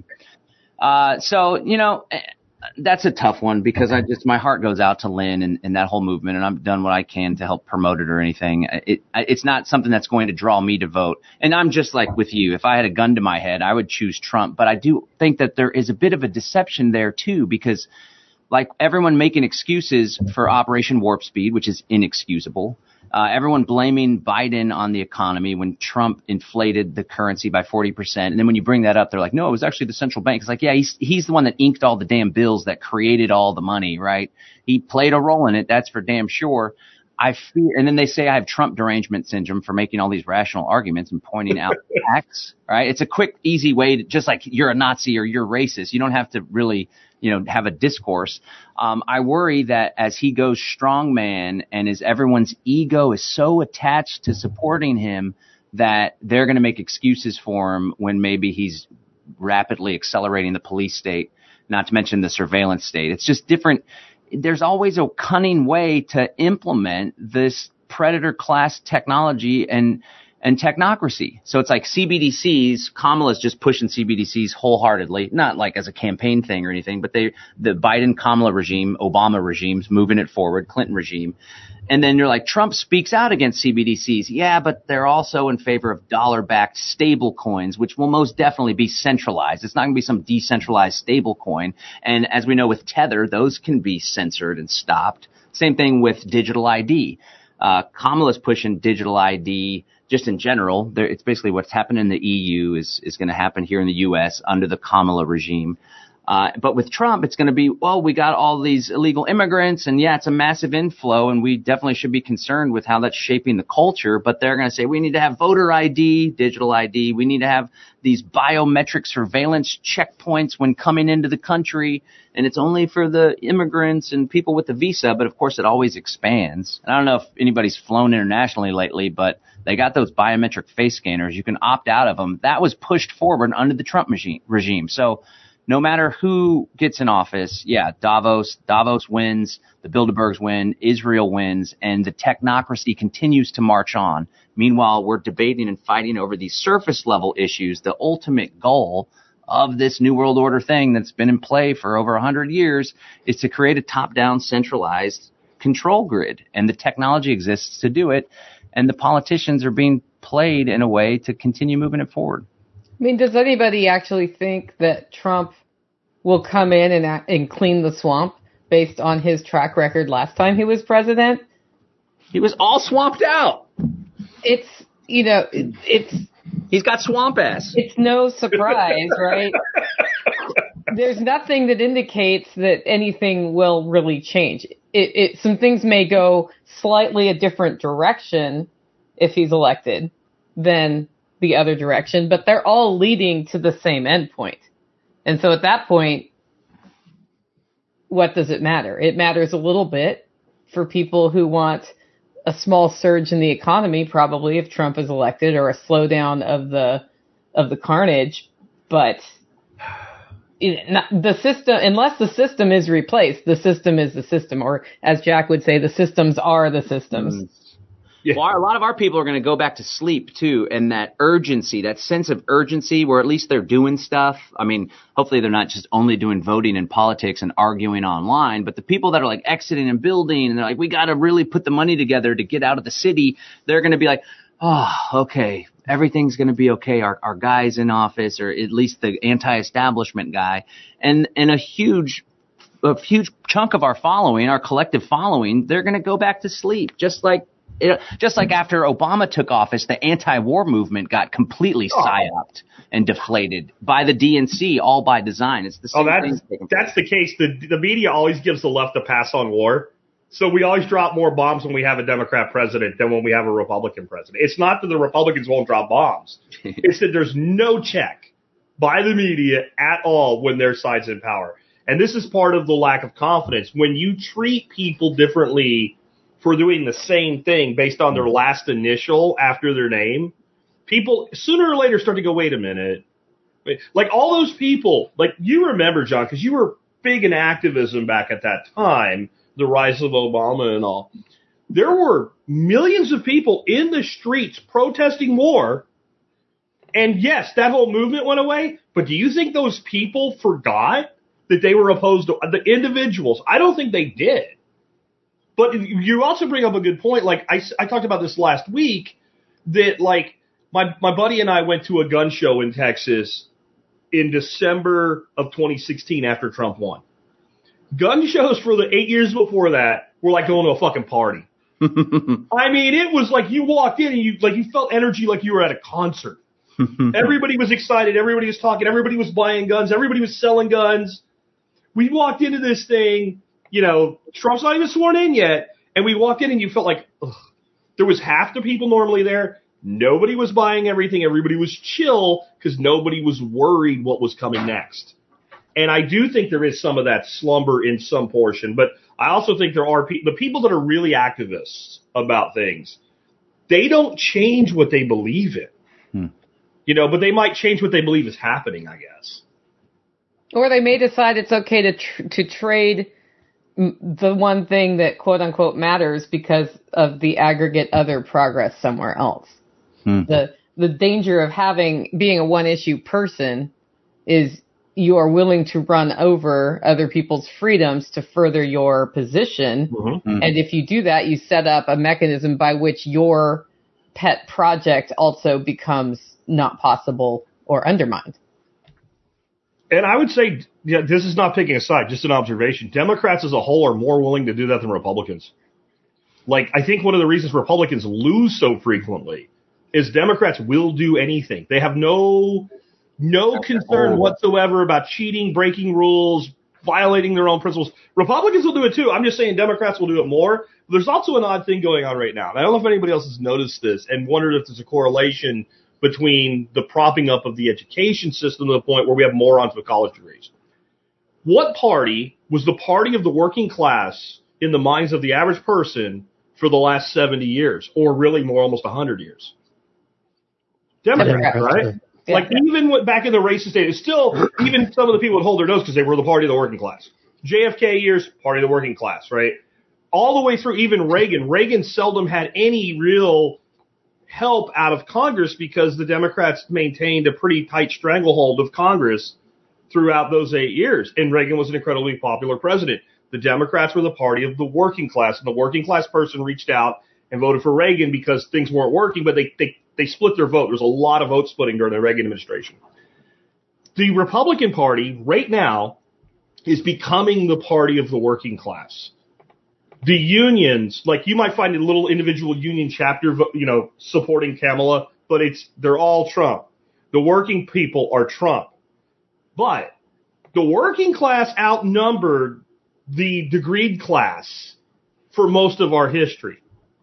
So that's a tough one because my heart goes out to Lynn and that whole movement, and I've done what I can to help promote it or anything. It's not something that's going to draw me to vote. And I'm just like with you. If I had a gun to my head, I would choose Trump. But I do think that there is a bit of a deception there too, because like everyone making excuses for Operation Warp Speed, which is inexcusable. Everyone blaming Biden on the economy when Trump inflated the currency by 40%. And then when you bring that up, they're like, no, it was actually the central bank. It's like, yeah, he's the one that inked all the damn bills that created all the money, right? He played a role in it. That's for damn sure. I fear, and then they say I have Trump derangement syndrome for making all these rational arguments and pointing out facts, right? It's a quick, easy way to, just like you're a Nazi or you're racist. You don't have to really, have a discourse. I worry that as he goes strongman and as everyone's ego is so attached to supporting him that they're going to make excuses for him when maybe he's rapidly accelerating the police state, not to mention the surveillance state. It's just different. There's always a cunning way to implement this predator class technology and technocracy. So it's like CBDCs, Kamala's just pushing CBDCs wholeheartedly, not like as a campaign thing or anything, but the Biden Kamala regime, Obama regime's moving it forward, Clinton regime. And then you're like, Trump speaks out against CBDCs. Yeah, but they're also in favor of dollar-backed stable coins, which will most definitely be centralized. It's not going to be some decentralized stable coin. And as we know with Tether, those can be censored and stopped. Same thing with digital ID. Kamala's pushing digital ID just in general. It's basically what's happened in the EU is going to happen here in the U.S. under the Kamala regime. But with Trump, it's going to be, well, we got all these illegal immigrants, and yeah, it's a massive inflow, and we definitely should be concerned with how that's shaping the culture. But they're going to say we need to have voter ID, digital ID. We need to have these biometric surveillance checkpoints when coming into the country, and it's only for the immigrants and people with the visa. But of course, it always expands. And I don't know if anybody's flown internationally lately, but they got those biometric face scanners. You can opt out of them. That was pushed forward under the Trump regime. So no matter who gets in office, yeah, Davos wins, the Bilderbergs win, Israel wins, and the technocracy continues to march on. Meanwhile, we're debating and fighting over these surface level issues. The ultimate goal of this New World Order thing that's been in play for over 100 years is to create a top-down centralized control grid. And the technology exists to do it, and the politicians are being played in a way to continue moving it forward. I mean, does anybody actually think that Trump will come in and clean the swamp based on his track record last time he was president? He was all swamped out. It's he's got swamp ass. It's no surprise, right? There's nothing that indicates that anything will really change. Some things may go slightly a different direction if he's elected than the other direction, but they're all leading to the same endpoint. And so at that point, what does it matter? It matters a little bit for people who want a small surge in the economy, probably if Trump is elected, or a slowdown of the carnage. but the system, unless the system is replaced, the system is the system, or as Jack would say, the systems are the systems. Yeah. Well, a lot of our people are going to go back to sleep too, and that urgency, that sense of urgency, where at least they're doing stuff. I mean, hopefully they're not just only doing voting and politics and arguing online, but the people that are like exiting and building, and they're like, we got to really put the money together to get out of the city. They're going to be like, oh, okay, everything's going to be okay. Our guy's in office, or at least the anti-establishment guy, and a huge chunk of our following, our collective following, they're going to go back to sleep, just like after Obama took office, the anti-war movement got completely psyoped and deflated by the DNC, all by design. It's the same thing. That's the case. The media always gives the left a pass on war. So we always drop more bombs when we have a Democrat president than when we have a Republican president. It's not that the Republicans won't drop bombs. It's that there's no check by the media at all when their side's in power. And this is part of the lack of confidence. When you treat people differently for doing the same thing based on their last initial after their name, people sooner or later start to go, wait a minute. Like all those people, like you remember, John, because you were big in activism back at that time, the rise of Obama and all. There were millions of people in the streets protesting war. And yes, that whole movement went away. But do you think those people forgot that they were opposed to the individuals? I don't think they did. But you also bring up a good point. Like I talked about this last week, that like my buddy and I went to a gun show in Texas in December of 2016 after Trump won. Gun shows for the 8 years before that were like going to a fucking party. I mean, it was like you walked in and you felt energy like you were at a concert. Everybody was excited. Everybody was talking. Everybody was buying guns. Everybody was selling guns. We walked into this thing. You know, Trump's not even sworn in yet. And we walked in and you felt like, ugh. There was half the people normally there. Nobody was buying everything. Everybody was chill because nobody was worried what was coming next. And I do think there is some of that slumber in some portion. But I also think there are the people that are really activists about things. They don't change what they believe in. You know, but they might change what they believe is happening, I guess. Or they may decide it's okay to trade the one thing that quote unquote matters because of the aggregate other progress somewhere else. The danger of being a one issue person is you are willing to run over other people's freedoms to further your position. And if you do that, you set up a mechanism by which your pet project also becomes not possible or undermined. And I would say, yeah, this is not picking a side, just an observation. Democrats as a whole are more willing to do that than Republicans. Like, I think one of the reasons Republicans lose so frequently is Democrats will do anything. They have no concern whatsoever about cheating, breaking rules, violating their own principles. Republicans will do it too. I'm just saying Democrats will do it more. There's also an odd thing going on right now. And I don't know if anybody else has noticed this and wondered if there's a correlation between the propping up of the education system to the point where we have morons with college degrees. What party was the party of the working class in the minds of the average person for the last 70 years, or really more, almost 100 years? Democrats, right? Yeah. Like even back in the racist days, still even some of the people would hold their nose because they were the party of the working class. JFK years, party of the working class, right? All the way through even Reagan. Reagan seldom had any real help out of Congress because the Democrats maintained a pretty tight stranglehold of Congress throughout those 8 years. And Reagan was an incredibly popular president. The Democrats were the party of the working class, and the working class person reached out and voted for Reagan because things weren't working, but they split their vote. There's a lot of vote splitting during the Reagan administration. The Republican Party right now is becoming the party of the working class. The unions, like you might find a little individual union chapter, you know, supporting Kamala, but they're all Trump. The working people are Trump. But the working class outnumbered the degreed class for most of our history.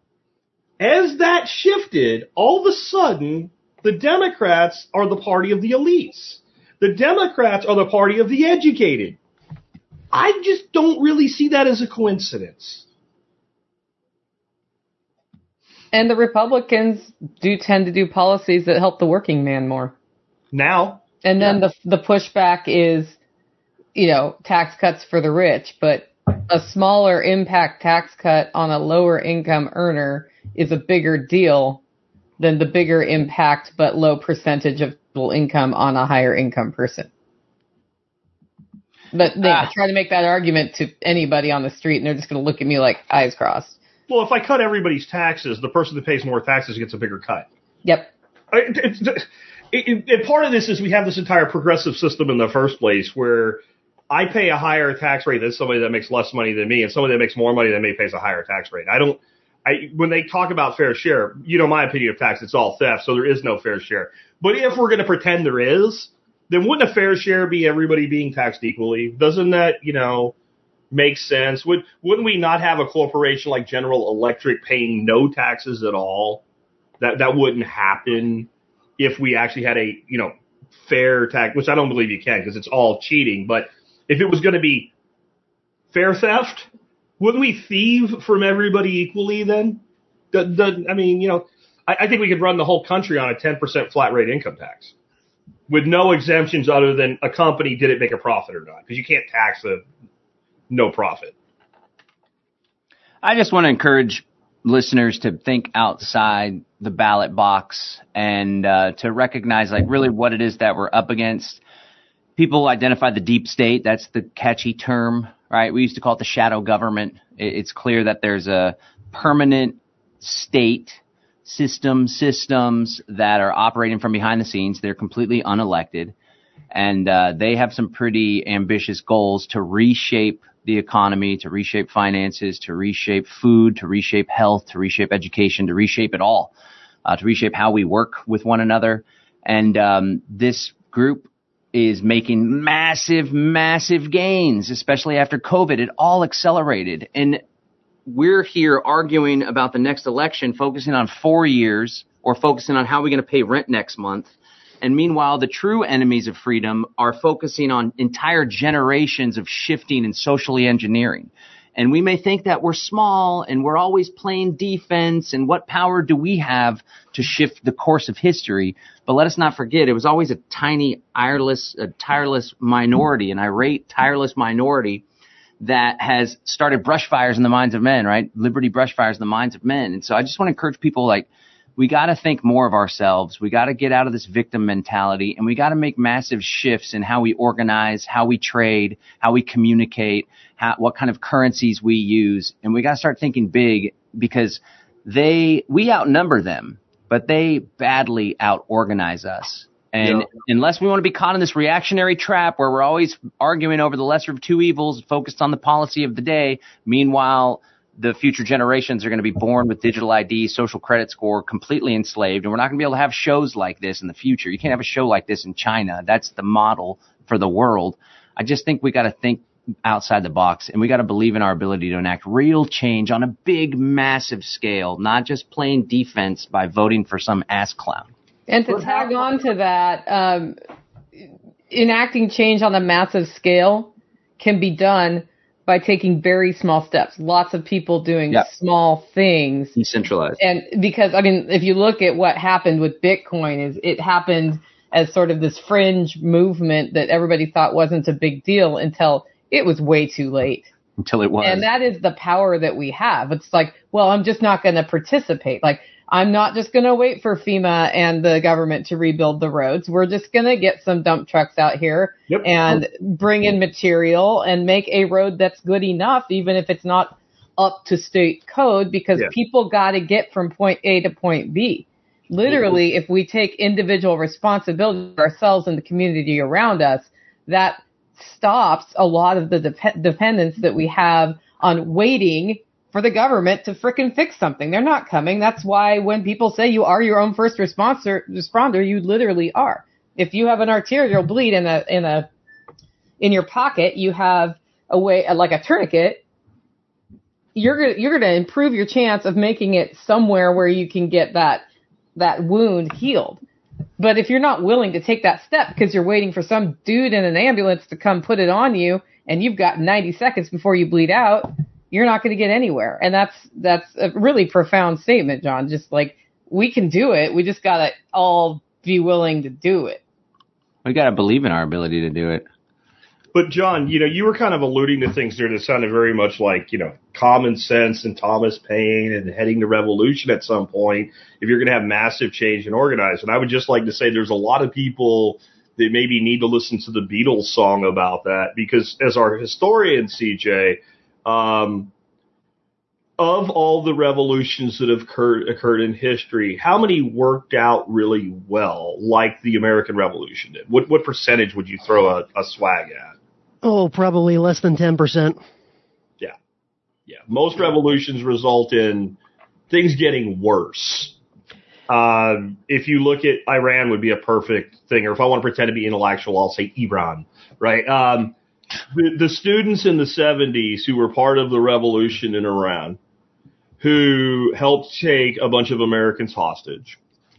As that shifted, all of a sudden, the Democrats are the party of the elites. The Democrats are the party of the educated. I just don't really see that as a coincidence. And the Republicans do tend to do policies that help the working man more. Now, And then the pushback is, tax cuts for the rich, but a smaller impact tax cut on a lower income earner is a bigger deal than the bigger impact but low percentage of income on a higher income person. But they try to make that argument to anybody on the street, and they're just going to look at me like eyes crossed. Well, if I cut everybody's taxes, the person that pays more taxes gets a bigger cut. Yep. And part of this is we have this entire progressive system in the first place where I pay a higher tax rate than somebody that makes less money than me, and somebody that makes more money than me pays a higher tax rate. When they talk about fair share, my opinion of tax, it's all theft, so there is no fair share. But if we're going to pretend there is, then wouldn't a fair share be everybody being taxed equally? Doesn't that, make sense? Wouldn't we not have a corporation like General Electric paying no taxes at all? That wouldn't happen if we actually had a, fair tax, which I don't believe you can because it's all cheating. But if it was going to be fair theft, wouldn't we thieve from everybody equally then? I think we could run the whole country on a 10% flat rate income tax with no exemptions other than a company did it make a profit or not, because you can't tax a no profit. I just want to encourage listeners to think outside the ballot box and to recognize really what it is that we're up against. People identify the deep state. That's the catchy term, right? We used to call it the shadow government. It's clear that there's a permanent state systems that are operating from behind the scenes. They're completely unelected, and they have some pretty ambitious goals to reshape the economy, to reshape finances, to reshape food, to reshape health, to reshape education, to reshape it all, to reshape how we work with one another. And this group is making massive gains, especially after COVID. It all accelerated. And we're here arguing about the next election, focusing on 4 years or focusing on how we're going to pay rent next month. And meanwhile, the true enemies of freedom are focusing on entire generations of shifting and socially engineering. And we may think that we're small and we're always playing defense, and what power do we have to shift the course of history? But let us not forget, it was always a tiny, tireless minority, an irate, tireless minority that has started brush fires in the minds of men, right? Liberty brush fires in the minds of men. And so I just want to encourage people, we got to think more of ourselves. We got to get out of this victim mentality, and we got to make massive shifts in how we organize, how we trade, how we communicate, what kind of currencies we use. And we got to start thinking big, because we outnumber them, but they badly out-organize us. And unless we want to be caught in this reactionary trap where we're always arguing over the lesser of two evils, focused on the policy of the day, meanwhile, the future generations are going to be born with digital ID, social credit score, completely enslaved. And we're not going to be able to have shows like this in the future. You can't have a show like this in China. That's the model for the world. I just think we got to think outside the box, and we got to believe in our ability to enact real change on a big, massive scale, not just playing defense by voting for some ass clown. And to tag on to that, enacting change on a massive scale can be done by taking very small steps. Lots of people doing small things. Decentralized. And because, if you look at what happened with Bitcoin, is it happened as sort of this fringe movement that everybody thought wasn't a big deal until it was way too late. Until it was. And that is the power that we have. It's I'm just not going to participate. I'm not just going to wait for FEMA and the government to rebuild the roads. We're just going to get some dump trucks out here and bring in material and make a road that's good enough, even if it's not up to state code, because people got to get from point A to point B. Literally, if we take individual responsibility for ourselves and the community around us, that stops a lot of the dependence that we have on waiting for the government to frickin' fix something. They're not coming. That's why when people say you are your own first responder, you literally are. If you have an arterial bleed in your pocket, you have a way, like a tourniquet, you're going to improve your chance of making it somewhere where you can get that wound healed. But if you're not willing to take that step because you're waiting for some dude in an ambulance to come put it on you, and you've got 90 seconds before you bleed out, you're not going to get anywhere. And that's a really profound statement, John. Just we can do it. We just got to all be willing to do it. We got to believe in our ability to do it. But John, you were kind of alluding to things there that sounded very much like, common sense and Thomas Paine and heading to revolution at some point if you're going to have massive change and organize. And I would just like to say there's a lot of people that maybe need to listen to the Beatles song about that, because as our historian, CJ, of all the revolutions that have occurred in history, how many worked out really well, like the American Revolution did? What percentage would you throw a swag at? Oh, probably less than 10%. Yeah. Most revolutions result in things getting worse. If you look at Iran would be a perfect thing, or if I want to pretend to be intellectual, I'll say Iran, right? The students in the 70s who were part of the revolution in Iran, who helped take a bunch of Americans hostage,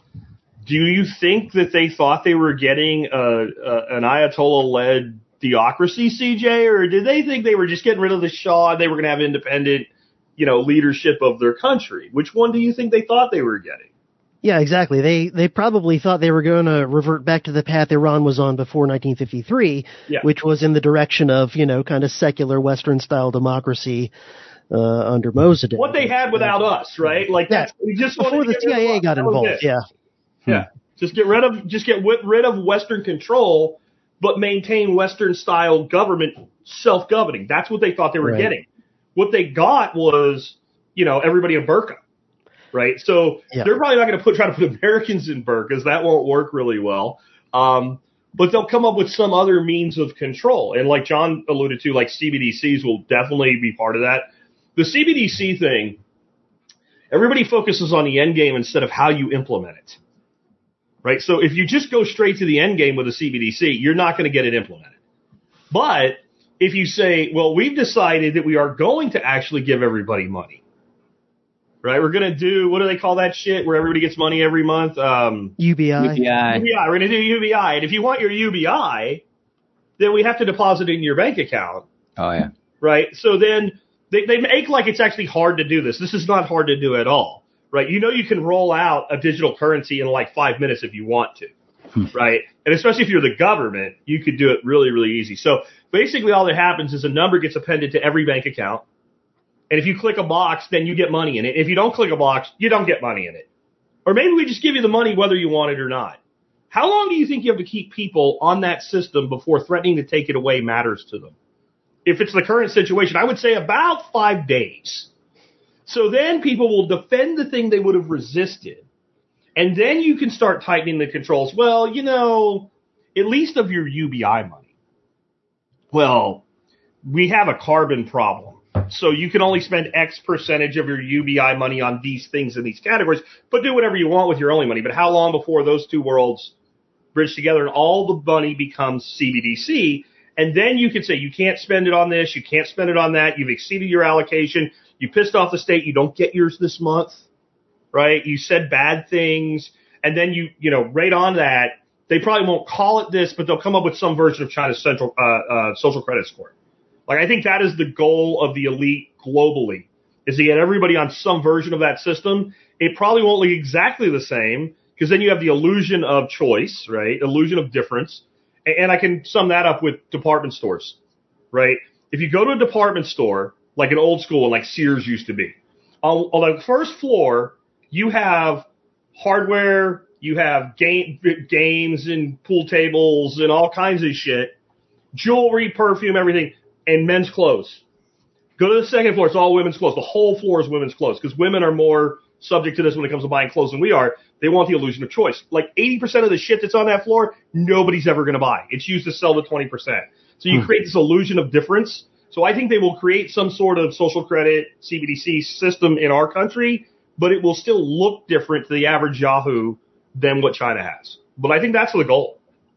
do you think that they thought they were getting an Ayatollah-led theocracy, CJ, or did they think they were just getting rid of the Shah and they were going to have independent, leadership of their country? Which one do you think they thought they were getting? Yeah, exactly. They probably thought they were going to revert back to the path Iran was on before 1953, which was in the direction of, kind of secular Western-style democracy under Mossadegh. What they had without us, right? Like that. We just before the CIA got involved. Yeah. Just get rid of Western control, but maintain Western-style government self-governing. That's what they thought they were getting. What they got was, everybody in burqa, right? So they're probably not going to try to put Americans in burqas. That won't work really well. But they'll come up with some other means of control. And like John alluded to, like CBDCs will definitely be part of that. The CBDC thing, everybody focuses on the end game instead of how you implement it. Right? So if you just go straight to the end game with a CBDC, you're not going to get it implemented. But if you say, well, we've decided that we are going to actually give everybody money, right? We're going to do, what do they call that shit where everybody gets money every month? UBI. UBI. We're going to do UBI. And if you want your UBI, then we have to deposit it in your bank account. Oh, yeah. Right? So then they make like it's actually hard to do this. This is not hard to do at all. Right? You can roll out a digital currency in like 5 minutes if you want to. Right? And especially if you're the government, you could do it really, really easy. So basically all that happens is a number gets appended to every bank account. And if you click a box, then you get money in it. If you don't click a box, you don't get money in it. Or maybe we just give you the money whether you want it or not. How long do you think you have to keep people on that system before threatening to take it away matters to them? If it's the current situation, I would say about 5 days. So then people will defend the thing they would have resisted. And then you can start tightening the controls. Well, at least of your UBI money. Well, we have a carbon problem. So you can only spend X percentage of your UBI money on these things in these categories, but do whatever you want with your only money. But how long before those two worlds bridge together and all the money becomes CBDC? And then you can say you can't spend it on this, you can't spend it on that, you've exceeded your allocation, you pissed off the state, you don't get yours this month, right? You said bad things, and then right on that, they probably won't call it this, but they'll come up with some version of China's central social credit score. Like, I think that is the goal of the elite globally, is to get everybody on some version of that system. It probably won't look exactly the same, because then you have the illusion of choice, right? Illusion of difference. And I can sum that up with department stores, right? If you go to a department store, like an old school, like Sears used to be, on the first floor, you have hardware, you have games and pool tables and all kinds of shit, jewelry, perfume, everything, and men's clothes. Go to the second floor, it's all women's clothes. The whole floor is women's clothes, because women are more subject to this when it comes to buying clothes than we are. They want the illusion of choice. Like 80% of the shit that's on that floor, nobody's ever going to buy. It's used to sell the 20%. So you create this illusion of difference. So I think they will create some sort of social credit CBDC system in our country, but it will still look different to the average Yahoo than what China has. But I think that's the goal.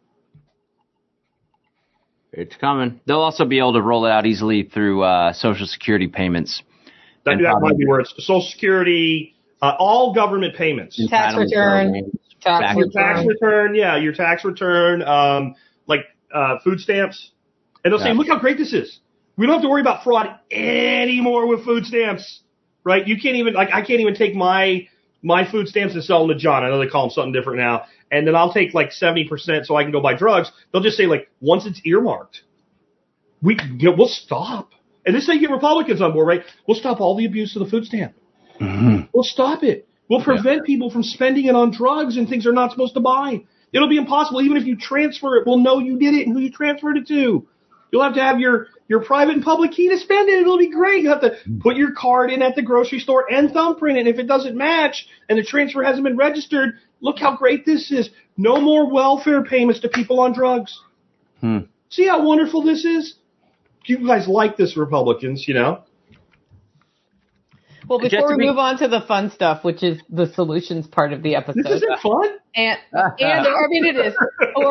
It's coming. They'll also be able to roll it out easily through Social Security payments. That might be where it's Social Security, all government payments. Tax return. Your tax return, food stamps. And they'll say, look how great this is. We don't have to worry about fraud anymore with food stamps, right? You can't even, I can't even take my my food stamps and sell them to John. I know they call them something different now. And then I'll take like 70% so I can go buy drugs. They'll just say like, once it's earmarked, we'll stop. And this is how you get Republicans on board, right? We'll stop all the abuse of the food stamp. Mm-hmm. We'll stop it. We'll prevent people from spending it on drugs and things they're not supposed to buy. It'll be impossible. Even if you transfer it, we'll know you did it and who you transferred it to. You'll have to have your private and public key to spend it. It'll be great. You have to put your card in at the grocery store and thumbprint it. If it doesn't match and the transfer hasn't been registered, look how great this is. No more welfare payments to people on drugs. See how wonderful this is? You guys like this, Republicans, you know? Well, before we move on to the fun stuff, which is the solutions part of the episode. This isn't fun. And I mean, it is.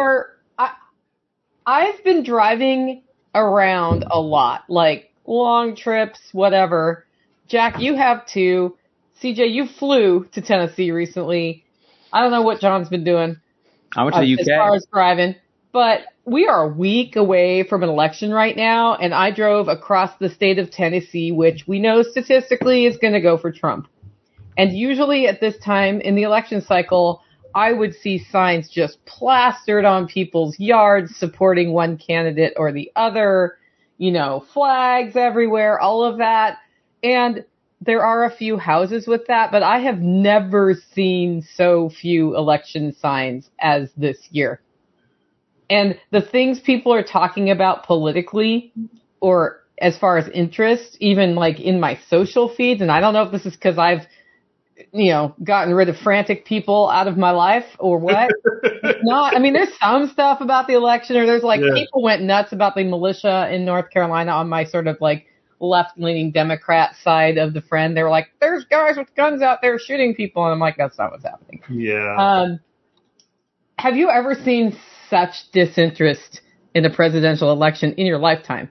I've been driving around a lot, like long trips, whatever. Jack, you have too. CJ, you flew to Tennessee recently. I don't know what John's been doing. I went to the UK. As far as driving. But we are a week away from an election right now, and I drove across the state of Tennessee, which we know statistically is going to go for Trump. And usually at this time in the election cycle, I would see signs just plastered on people's yards supporting one candidate or the other, you know, flags everywhere, all of that. And there are a few houses with that, but I have never seen so few election signs as this year. And the things people are talking about politically or as far as interest, even like in my social feeds, and I don't know if this is because I've, you know, gotten rid of frantic people out of my life or what. It's not. I mean, there's some stuff about the election, or there's like people went nuts about the militia in North Carolina on my sort of like left-leaning Democrat side of the friend. They were like, there's guys with guns out there shooting people. And I'm like, that's not what's happening. Yeah. Have you ever seen such disinterest in a presidential election in your lifetime?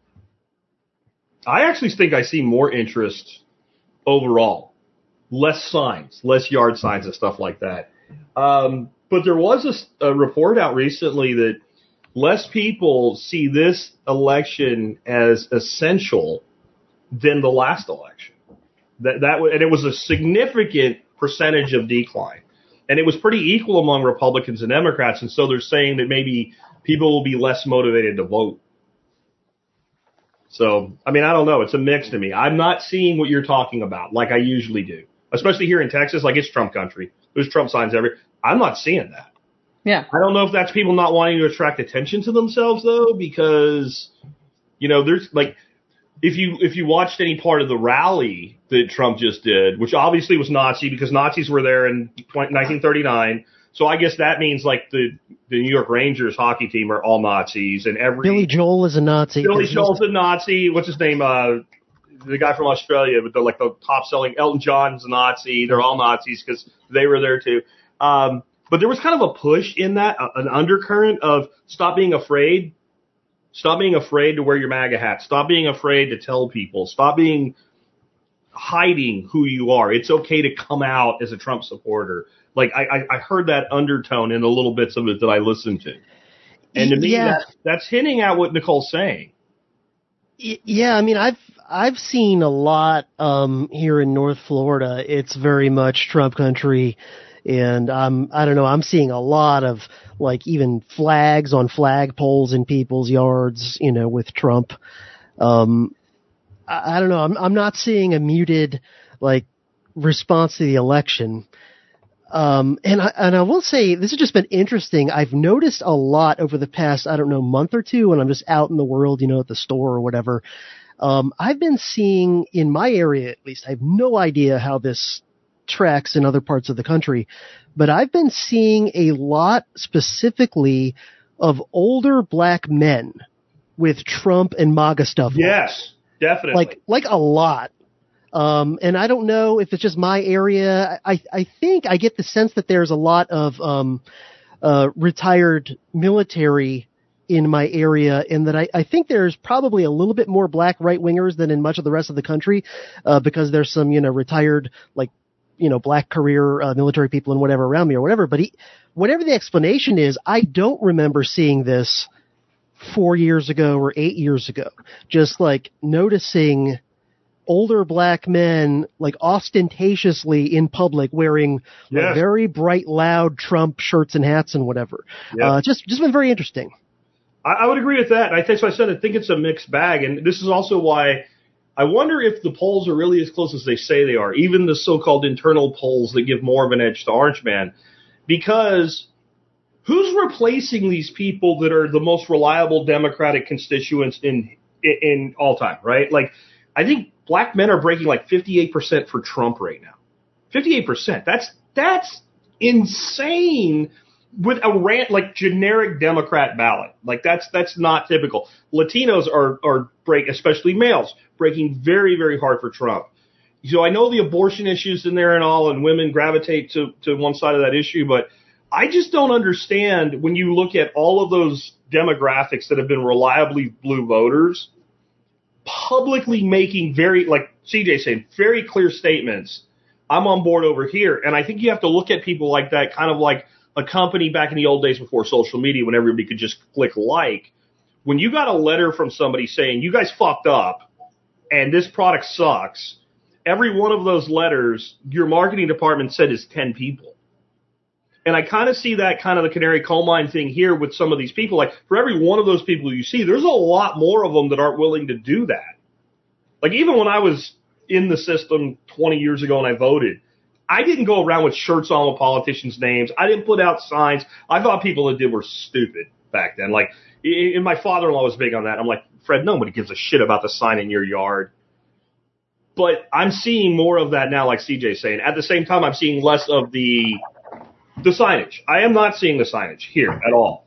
I actually think I see more interest overall. Less signs, less yard signs and stuff like that. But there was a report out recently that less people see this election as essential than the last election. And it was a significant percentage of decline. And it was pretty equal among Republicans and Democrats. And so they're saying that maybe people will be less motivated to vote. So, I mean, I don't know. It's a mix to me. I'm not seeing what you're talking about like I usually do. Especially here in Texas, like it's Trump country. There's Trump signs everywhere. I'm not seeing that. Yeah. I don't know if that's people not wanting to attract attention to themselves, though, because, you know, there's like, if you watched any part of the rally that Trump just did, which obviously was Nazi because Nazis were there in 1939. So I guess that means like the New York Rangers hockey team are all Nazis and Billy Joel is a Nazi. Billy Joel's a Nazi. What's his name? The guy from Australia, but they're like the top selling. Elton John's a Nazi. They're all Nazis because they were there too. But there was kind of a push in that, an undercurrent of stop being afraid. Stop being afraid to wear your MAGA hat. Stop being afraid to tell people. Stop hiding who you are. It's okay to come out as a Trump supporter. Like I heard that undertone in the little bits of it that I listened to. And to me, that's hinting at what Nicole's saying. Yeah, I mean, I've seen a lot here in North Florida. It's very much Trump country, and I don't know. I'm seeing a lot of like even flags on flagpoles in people's yards, you know, with Trump. I don't know. I'm not seeing a muted like response to the election. And I will say this has just been interesting. I've noticed a lot over the past, I don't know, month or two when I'm just out in the world, you know, at the store or whatever. I've been seeing in my area, at least, I have no idea how this tracks in other parts of the country, but I've been seeing a lot specifically of older black men with Trump and MAGA stuff. Yes, definitely. Like a lot. And I don't know if it's just my area. I think I get the sense that there's a lot of retired military in my area, and that I think there's probably a little bit more black right-wingers than in much of the rest of the country, because there's some, you know, retired, like, you know, black career military people and whatever around me or whatever. But whatever the explanation is, I don't remember seeing this 4 years ago or 8 years ago. Just like noticing older black men like ostentatiously in public wearing like, Yes. very bright, loud Trump shirts and hats and whatever. Yeah. Just been very interesting. I would agree with that. I think so. I said I think it's a mixed bag, and this is also why I wonder if the polls are really as close as they say they are, even the so-called internal polls that give more of an edge to Orange Man, because who's replacing these people that are the most reliable Democratic constituents in all time, right? Like, I think black men are breaking like 58% for Trump right now. 58%. That's insane. With a like generic Democrat ballot, like that's not typical. Latinos are especially males, breaking very, very hard for Trump. So I know the abortion issues in there and all, and women gravitate to one side of that issue, but I just don't understand when you look at all of those demographics that have been reliably blue voters, publicly making very, like CJ saying, very clear statements. I'm on board over here, and I think you have to look at people like that, kind of like a company back in the old days before social media when everybody could just click like. When you got a letter from somebody saying, you guys fucked up and this product sucks, every one of those letters, your marketing department said is 10 people. And I kind of see that kind of the canary coal mine thing here with some of these people. Like, for every one of those people you see, there's a lot more of them that aren't willing to do that. Like, even when I was in the system 20 years ago and I voted, I didn't go around with shirts on with politicians' names. I didn't put out signs. I thought people that did were stupid back then. Like, and my father-in-law was big on that. I'm like, Fred, nobody gives a shit about the sign in your yard. But I'm seeing more of that now, like CJ's saying. At the same time, I'm seeing less of the signage. I am not seeing the signage here at all.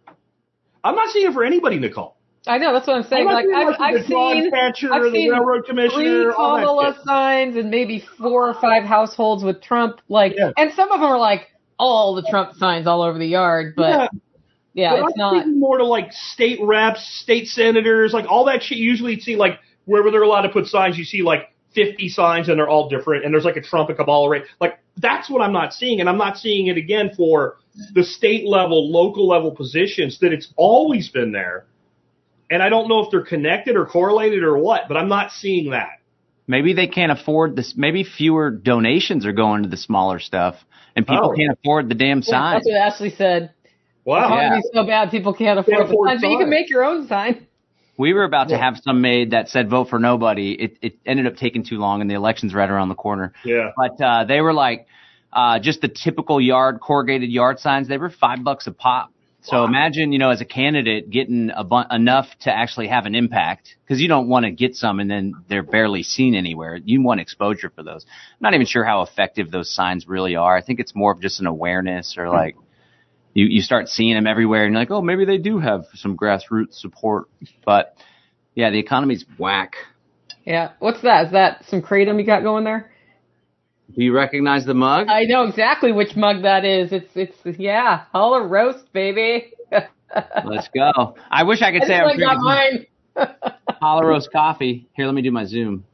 I'm not seeing it for anybody, Nicole. I know, that's what I'm saying. Like, I've seen the railroad commissioner, 3 all that Kamala shit. signs and maybe 4 or 5 households with Trump. Like, Yeah. and some of them are like all the Trump signs all over the yard. But yeah, But it's I'm not. thinking more to like state reps, state senators, like all that shit. You usually see like wherever they're allowed to put signs, you see like 50 signs and they're all different. And there's like a Trump and Kamala right. Like that's what I'm not seeing. And I'm not seeing it again for the state level, local level positions that it's always been there. And I don't know if they're connected or correlated or what, but I'm not seeing that. Maybe they can't afford this. Maybe fewer donations are going to the smaller stuff, and people can't afford the damn Yeah, signs. that's what Ashley said. Wow. The economy's so bad, people can't afford the signs. But you can make your own sign. We were about to have some made that said vote for nobody. It ended up taking too long, and the election's right around the corner. Yeah. But they were like just the typical corrugated yard signs. They were $5 a pop. So imagine, as a candidate getting enough to actually have an impact, because you don't want to get some and then they're barely seen anywhere. You want exposure for those. I'm not even sure how effective those signs really are. I think it's more of just an awareness, or like you start seeing them everywhere and you're like, oh, maybe they do have some grassroots support. But yeah, the economy's whack. Yeah. What's that? Is that some Kratom you got going there? Do you recognize the mug? I know exactly which mug that is. It's yeah, Holler Roast, baby. Let's go. I wish I could say I was got drinking mine. Holler Roast coffee. Here, let me do my zoom.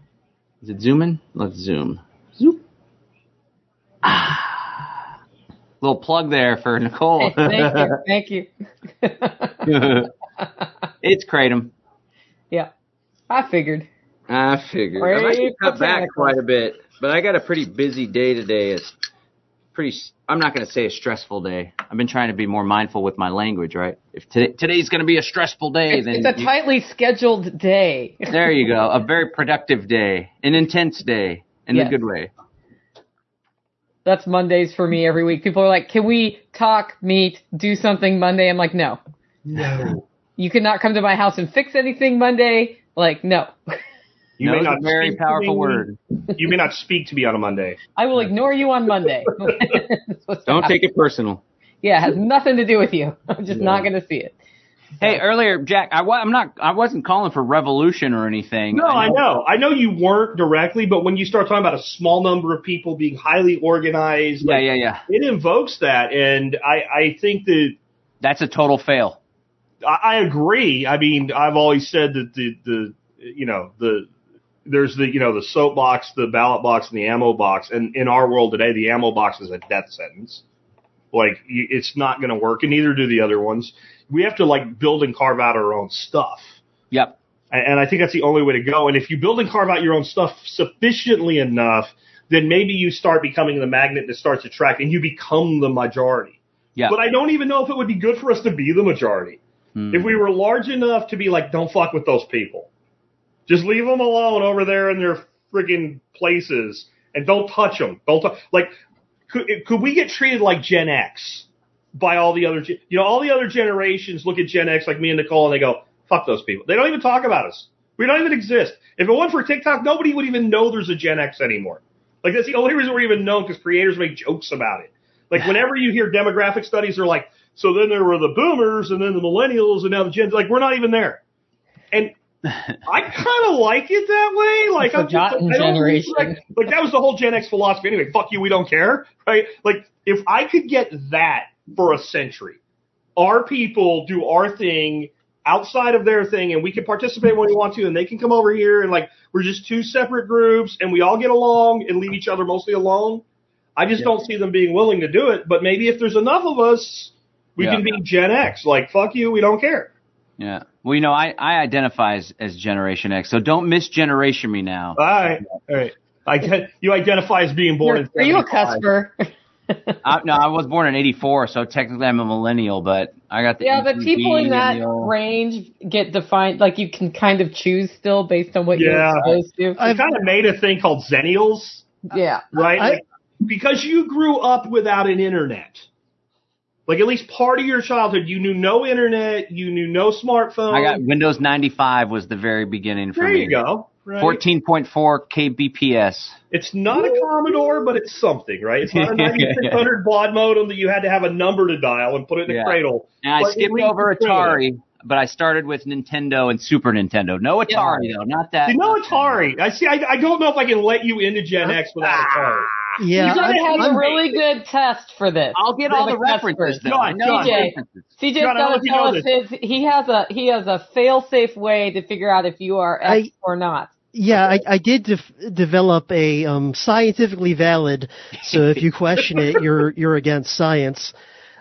Is it zooming? Let's zoom. Zoom. Little plug there for Nicole. Thank you. It's Kratom. Yeah, I figured. I figured. I might have cut back quite a bit, but I got a pretty busy day today. It's I'm not going to say a stressful day. I've been trying to be more mindful with my language, right? If today's going to be a stressful day, then it's a tightly scheduled day. There you go. A very productive day, an intense day in a good way. That's Mondays for me every week. People are like, can we talk, meet, do something Monday? I'm like, no. You cannot come to my house and fix anything Monday. Like, no. You may not a very powerful word. You may not speak to me on a Monday. I will ignore you on Monday. Don't take it personal. Yeah, it has nothing to do with you. I'm just not going to see it. Hey, earlier, Jack, I wasn't calling for revolution or anything. No, I know you weren't directly, but when you start talking about a small number of people being highly organized, it invokes that, and I think that's a total fail. I agree. I mean, I've always said that there's the soapbox, the ballot box, and the ammo box, and in our world today, the ammo box is a death sentence. Like, it's not going to work, and neither do the other ones. We have to, build and carve out our own stuff. Yep. And I think that's the only way to go. And if you build and carve out your own stuff sufficiently enough, then maybe you start becoming the magnet that starts attracting, and you become the majority. Yeah. But I don't even know if it would be good for us to be the majority. If we were large enough to be like, don't fuck with those people. Just leave them alone over there in their friggin' places, and don't touch them. Could we get treated like Gen X by all the other, all the other generations look at Gen X like me and Nicole, and they go, fuck those people. They don't even talk about us. We don't even exist. If it weren't for TikTok, nobody would even know there's a Gen X anymore. Like, that's the only reason we're even known, because creators make jokes about it. Like, whenever you hear demographic studies, they're like, so then there were the boomers, and then the millennials, and now the Gen Z. Like, we're not even there. And I kind of like it that way. Like, I'm forgotten generation. Like, that was the whole Gen X philosophy anyway. Fuck you, we don't care, right? Like, if I could get that for a century, our people do our thing outside of their thing, and we can participate when we want to, and they can come over here, and like, we're just two separate groups, and we all get along and leave each other mostly alone. I just don't see them being willing to do it. But maybe if there's enough of us, we can be Gen X. Like, fuck you, we don't care. Yeah. Well, I identify as Generation X, so don't misgeneration me now. All right. You identify as being born in Are you a 75. cusper? No, I was born in '84, so technically I'm a millennial, but I got the But people in that range get defined, like you can kind of choose still based on what you're exposed to. I've kind of made a thing called Zennials. Yeah. Right? Because you grew up without an internet. Like, at least part of your childhood, you knew no internet, you knew no smartphone. I got Windows 95 was the very beginning for me. There you go. Right? 14.4 kbps. It's not a Commodore, but it's something, right? It's not a 9600 baud modem that you had to have a number to dial and put it in the cradle. And I skipped over Atari, but I started with Nintendo and Super Nintendo. No Atari, though. Not that. No Atari. I don't know if I can let you into Gen X without Atari. Yeah, you gotta have a really good test for this. I'll get all the references, though. CJ's gotta tell us he has a fail-safe way to figure out if you are X or not. Yeah, I did develop a scientifically valid. So if you question it, you're against science.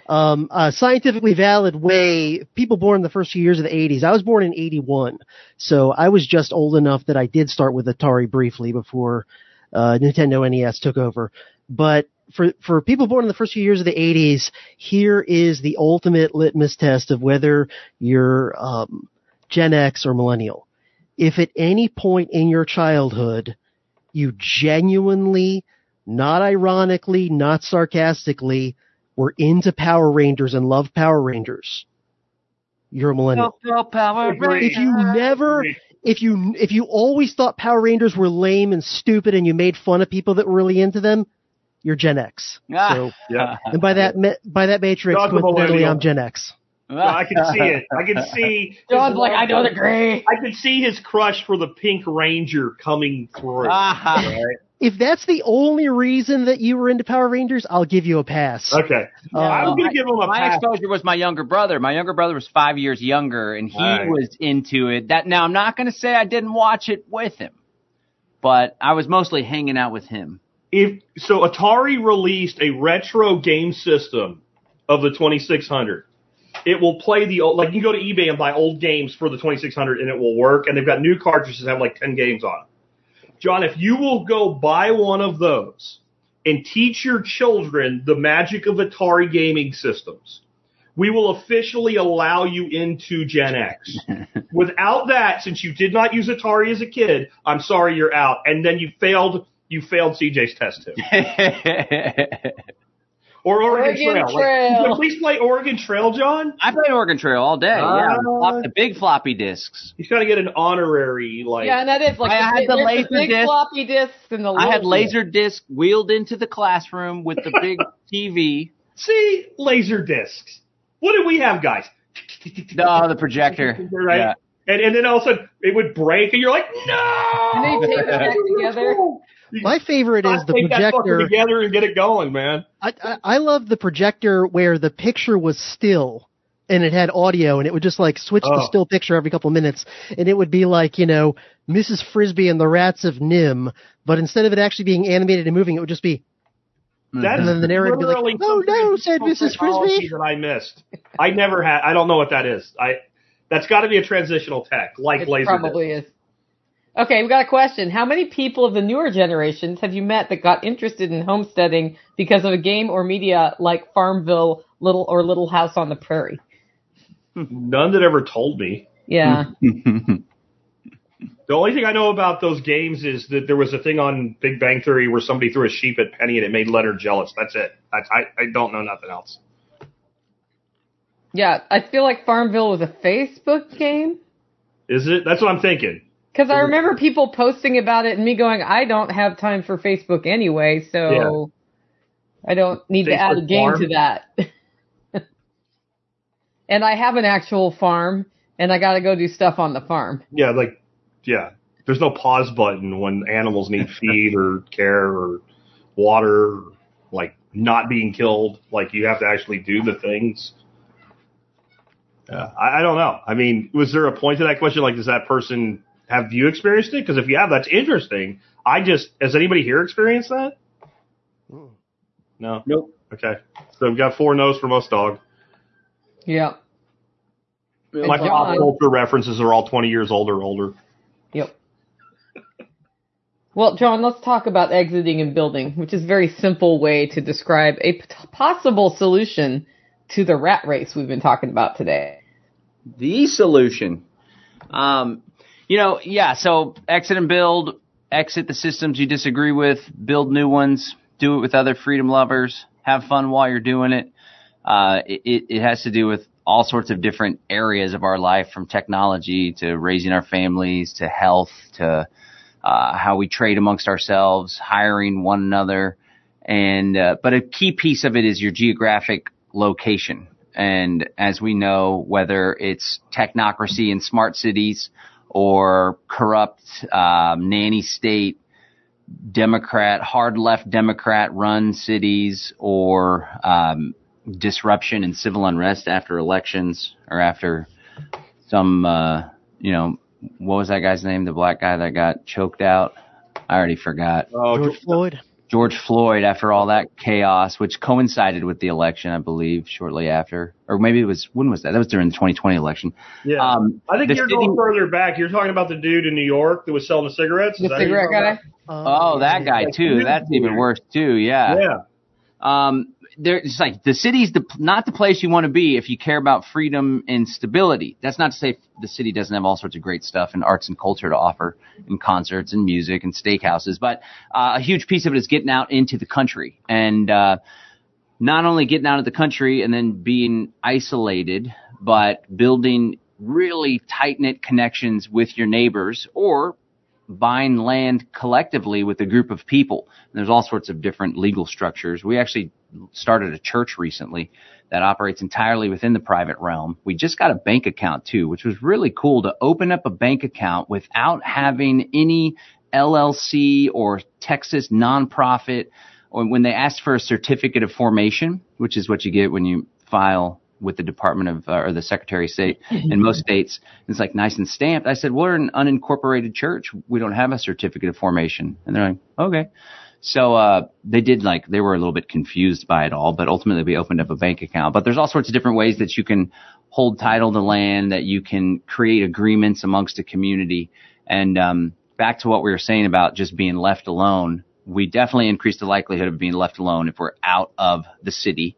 A scientifically valid way. People born in the first few years of the 80s. I was born in 81, so I was just old enough that I did start with Atari briefly before Nintendo NES took over. But for people born in the first few years of the 80s, here is the ultimate litmus test of whether you're Gen X or millennial. If at any point in your childhood you genuinely, not ironically, not sarcastically, were into Power Rangers and loved Power Rangers, you're a millennial. Power Rangers. If you always thought Power Rangers were lame and stupid and you made fun of people that were really into them, you're Gen X. So, and by that matrix, coincidentally, I'm Gen X. No, I can see it. I can see. John's like, I don't agree. I can see his crush for the Pink Ranger coming through. Right? If that's the only reason that you were into Power Rangers, I'll give you a pass. Okay. I'm going to give him a pass. My exposure was my younger brother. My younger brother was 5 years younger, and he was into it. Now, I'm not going to say I didn't watch it with him, but I was mostly hanging out with him. So Atari released a retro game system of the 2600. It will play the old, like you can go to eBay and buy old games for the 2600 and it will work. And they've got new cartridges that have like 10 games on them. John, if you will go buy one of those and teach your children the magic of Atari gaming systems, we will officially allow you into Gen X. Without that, since you did not use Atari as a kid, I'm sorry, you're out. And then you failed CJ's test too. Or Oregon Trail. Like, please play Oregon Trail, John. I played Oregon Trail all day. The big floppy disks. He's got to get an honorary, like. Yeah, and that is like I had the laser big disc. floppy discs and the. I had laser disc wheeled into the classroom with the big TV. See, laser discs. What did we have, guys? No, the projector. Right. Yeah. And then all of a sudden it would break, and you're like, no. And they tape it back together. My favorite is the projector. That fucker together and get it going, man. I love the projector where the picture was still and it had audio, and it would just like switch the still picture every couple of minutes, and it would be like, Mrs. Frisbee and the Rats of Nim, but instead of it actually being animated and moving, it would just be. And then the narrator would be like, "Oh no," said Mrs. Frisbee. That I missed. I never had. I don't know what that is. That's got to be a transitional tech, like It Laserdisc. probably is. Okay, we got a question. How many people of the newer generations have you met that got interested in homesteading because of a game or media like Farmville, Little House on the Prairie? None that ever told me. Yeah. The only thing I know about those games is that there was a thing on Big Bang Theory where somebody threw a sheep at Penny and it made Leonard jealous. That's it. I don't know nothing else. Yeah, I feel like Farmville was a Facebook game. Is it? That's what I'm thinking. Because I remember people posting about it and me going, I don't have time for Facebook anyway, so I don't need to add a Facebook game farm? to that. And I have an actual farm, and I got to go do stuff on the farm. Yeah, there's no pause button when animals need feed or care or water, or, like not being killed. Like you have to actually do the things. Yeah, I don't know. I mean, was there a point to that question? Like, does that person have you experienced it? Because if you have, that's interesting. Has anybody here experienced that? No. Nope. Okay. So we've got 4 no's for most dog. Yeah. My John. pop culture references are all 20 years old or older. Yep. Well, John, let's talk about exiting and building, which is a very simple way to describe a possible solution to the rat race we've been talking about today. The solution. So exit and build, exit the systems you disagree with, build new ones, do it with other freedom lovers, have fun while you're doing it. It has to do with all sorts of different areas of our life, from technology to raising our families to health to how we trade amongst ourselves, hiring one another. But a key piece of it is your geographic location. And as we know, whether it's technocracy in smart cities or corrupt nanny state hard left Democrat run cities, or disruption and civil unrest after elections, or after some, what was that guy's name? The black guy that got choked out? I already forgot. George Floyd, after all that chaos, which coincided with the election, I believe, shortly after. Or maybe when was that? That was during the 2020 election. Yeah. I think you're going further back. You're talking about the dude in New York that was selling the cigarettes? The cigarette guy? That guy, too. That's even worse, too. Yeah. It's like the city's not the place you want to be if you care about freedom and stability. That's not to say the city doesn't have all sorts of great stuff and arts and culture to offer, and concerts and music and steakhouses, but a huge piece of it is getting out into the country, and not only getting out of the country and then being isolated, but building really tight-knit connections with your neighbors, or buying land collectively with a group of people. And there's all sorts of different legal structures. We actually started a church recently that operates entirely within the private realm. We just got a bank account too, which was really cool, to open up a bank account without having any LLC or Texas nonprofit, or when they asked for a certificate of formation, which is what you get when you file with the Department of, or the Secretary of State in most states. It's like nice and stamped. I said, we're an unincorporated church. We don't have a certificate of formation. And they're like, okay. So, they were a little bit confused by it all, but ultimately we opened up a bank account. But there's all sorts of different ways that you can hold title to land, that you can create agreements amongst a community. And, back to what we were saying about just being left alone, we definitely increase the likelihood of being left alone if we're out of the city.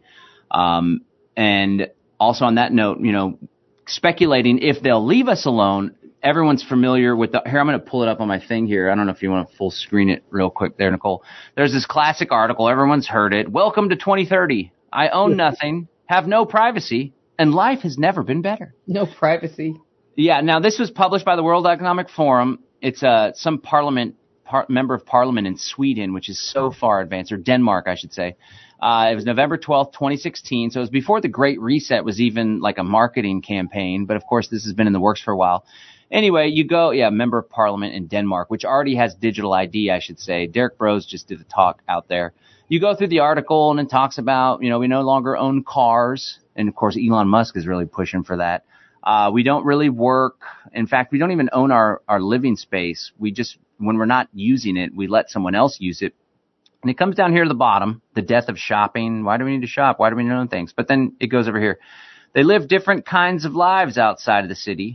And also on that note, speculating if they'll leave us alone, everyone's familiar with here, I'm going to pull it up on my thing here. I don't know if you want to full screen it real quick there, Nicole. There's this classic article. Everyone's heard it. Welcome to 2030. I own nothing, have no privacy, and life has never been better. No privacy. Yeah. Now, this was published by the World Economic Forum. It's some member of parliament in Sweden, which is so far advanced, or Denmark, I should say. It was November 12th, 2016. So it was before the Great Reset was even like a marketing campaign. But of course, this has been in the works for a while. Anyway, member of parliament in Denmark, which already has digital ID, I should say. Derek Bros just did a talk out there. You go through the article and it talks about, we no longer own cars. And of course, Elon Musk is really pushing for that. We don't really work. In fact, we don't even own our living space. We just, when we're not using it, we let someone else use it. And it comes down here to the bottom, the death of shopping. Why do we need to shop? Why do we need to own things? But then it goes over here. They live different kinds of lives outside of the city.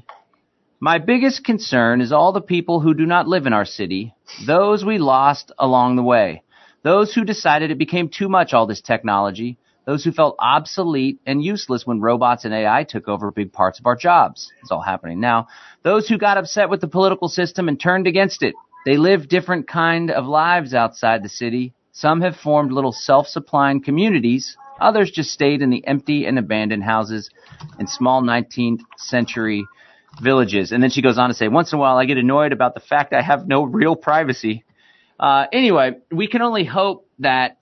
My biggest concern is all the people who do not live in our city, those we lost along the way, those who decided it became too much, all this technology, those who felt obsolete and useless when robots and AI took over big parts of our jobs. It's all happening now. Those who got upset with the political system and turned against it. They live different kind of lives outside the city. Some have formed little self-supplying communities. Others just stayed in the empty and abandoned houses in small 19th century villages. And then she goes on to say, once in a while I get annoyed about the fact I have no real privacy. Anyway, we can only hope that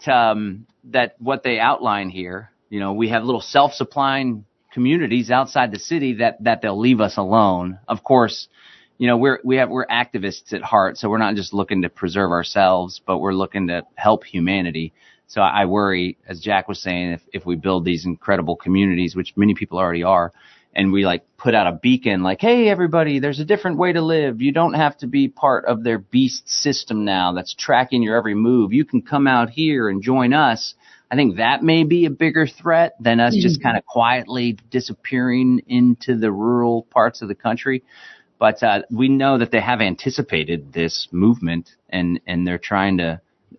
that what they outline here, we have little self-supplying communities outside the city that they'll leave us alone. Of course, we're activists at heart, so we're not just looking to preserve ourselves, but we're looking to help humanity. So I worry, as Jack was saying, if we build these incredible communities, which many people already are, and we put out a beacon like, hey, everybody, there's a different way to live. You don't have to be part of their beast system now that's tracking your every move. You can come out here and join us. I think that may be a bigger threat than us just kind of quietly disappearing into the rural parts of the country. But we know that they have anticipated this movement and they're trying to,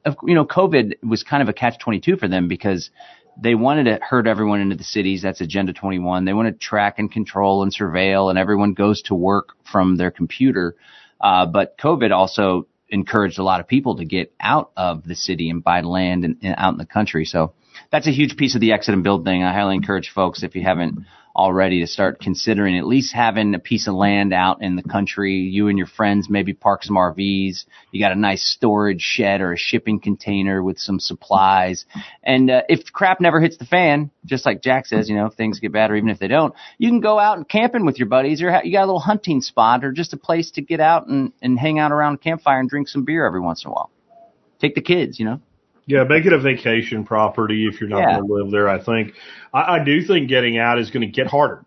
COVID was kind of a catch-22 for them because they wanted to herd everyone into the cities. That's Agenda 21. They want to track and control and surveil, and everyone goes to work from their computer. But COVID also encouraged a lot of people to get out of the city and buy land and out in the country. So that's a huge piece of the exit and build thing. I highly encourage folks, if you haven't already, to start considering at least having a piece of land out in the country. You and your friends maybe park some RVs. You got a nice storage shed or a shipping container with some supplies. And if crap never hits the fan, just like Jack says, if things get bad or even if they don't, you can go out and camping with your buddies, or you got a little hunting spot or just a place to get out and hang out around a campfire and drink some beer every once in a while. Take the kids, Yeah, make it a vacation property if you're not going to live there, I think. I do think getting out is going to get harder.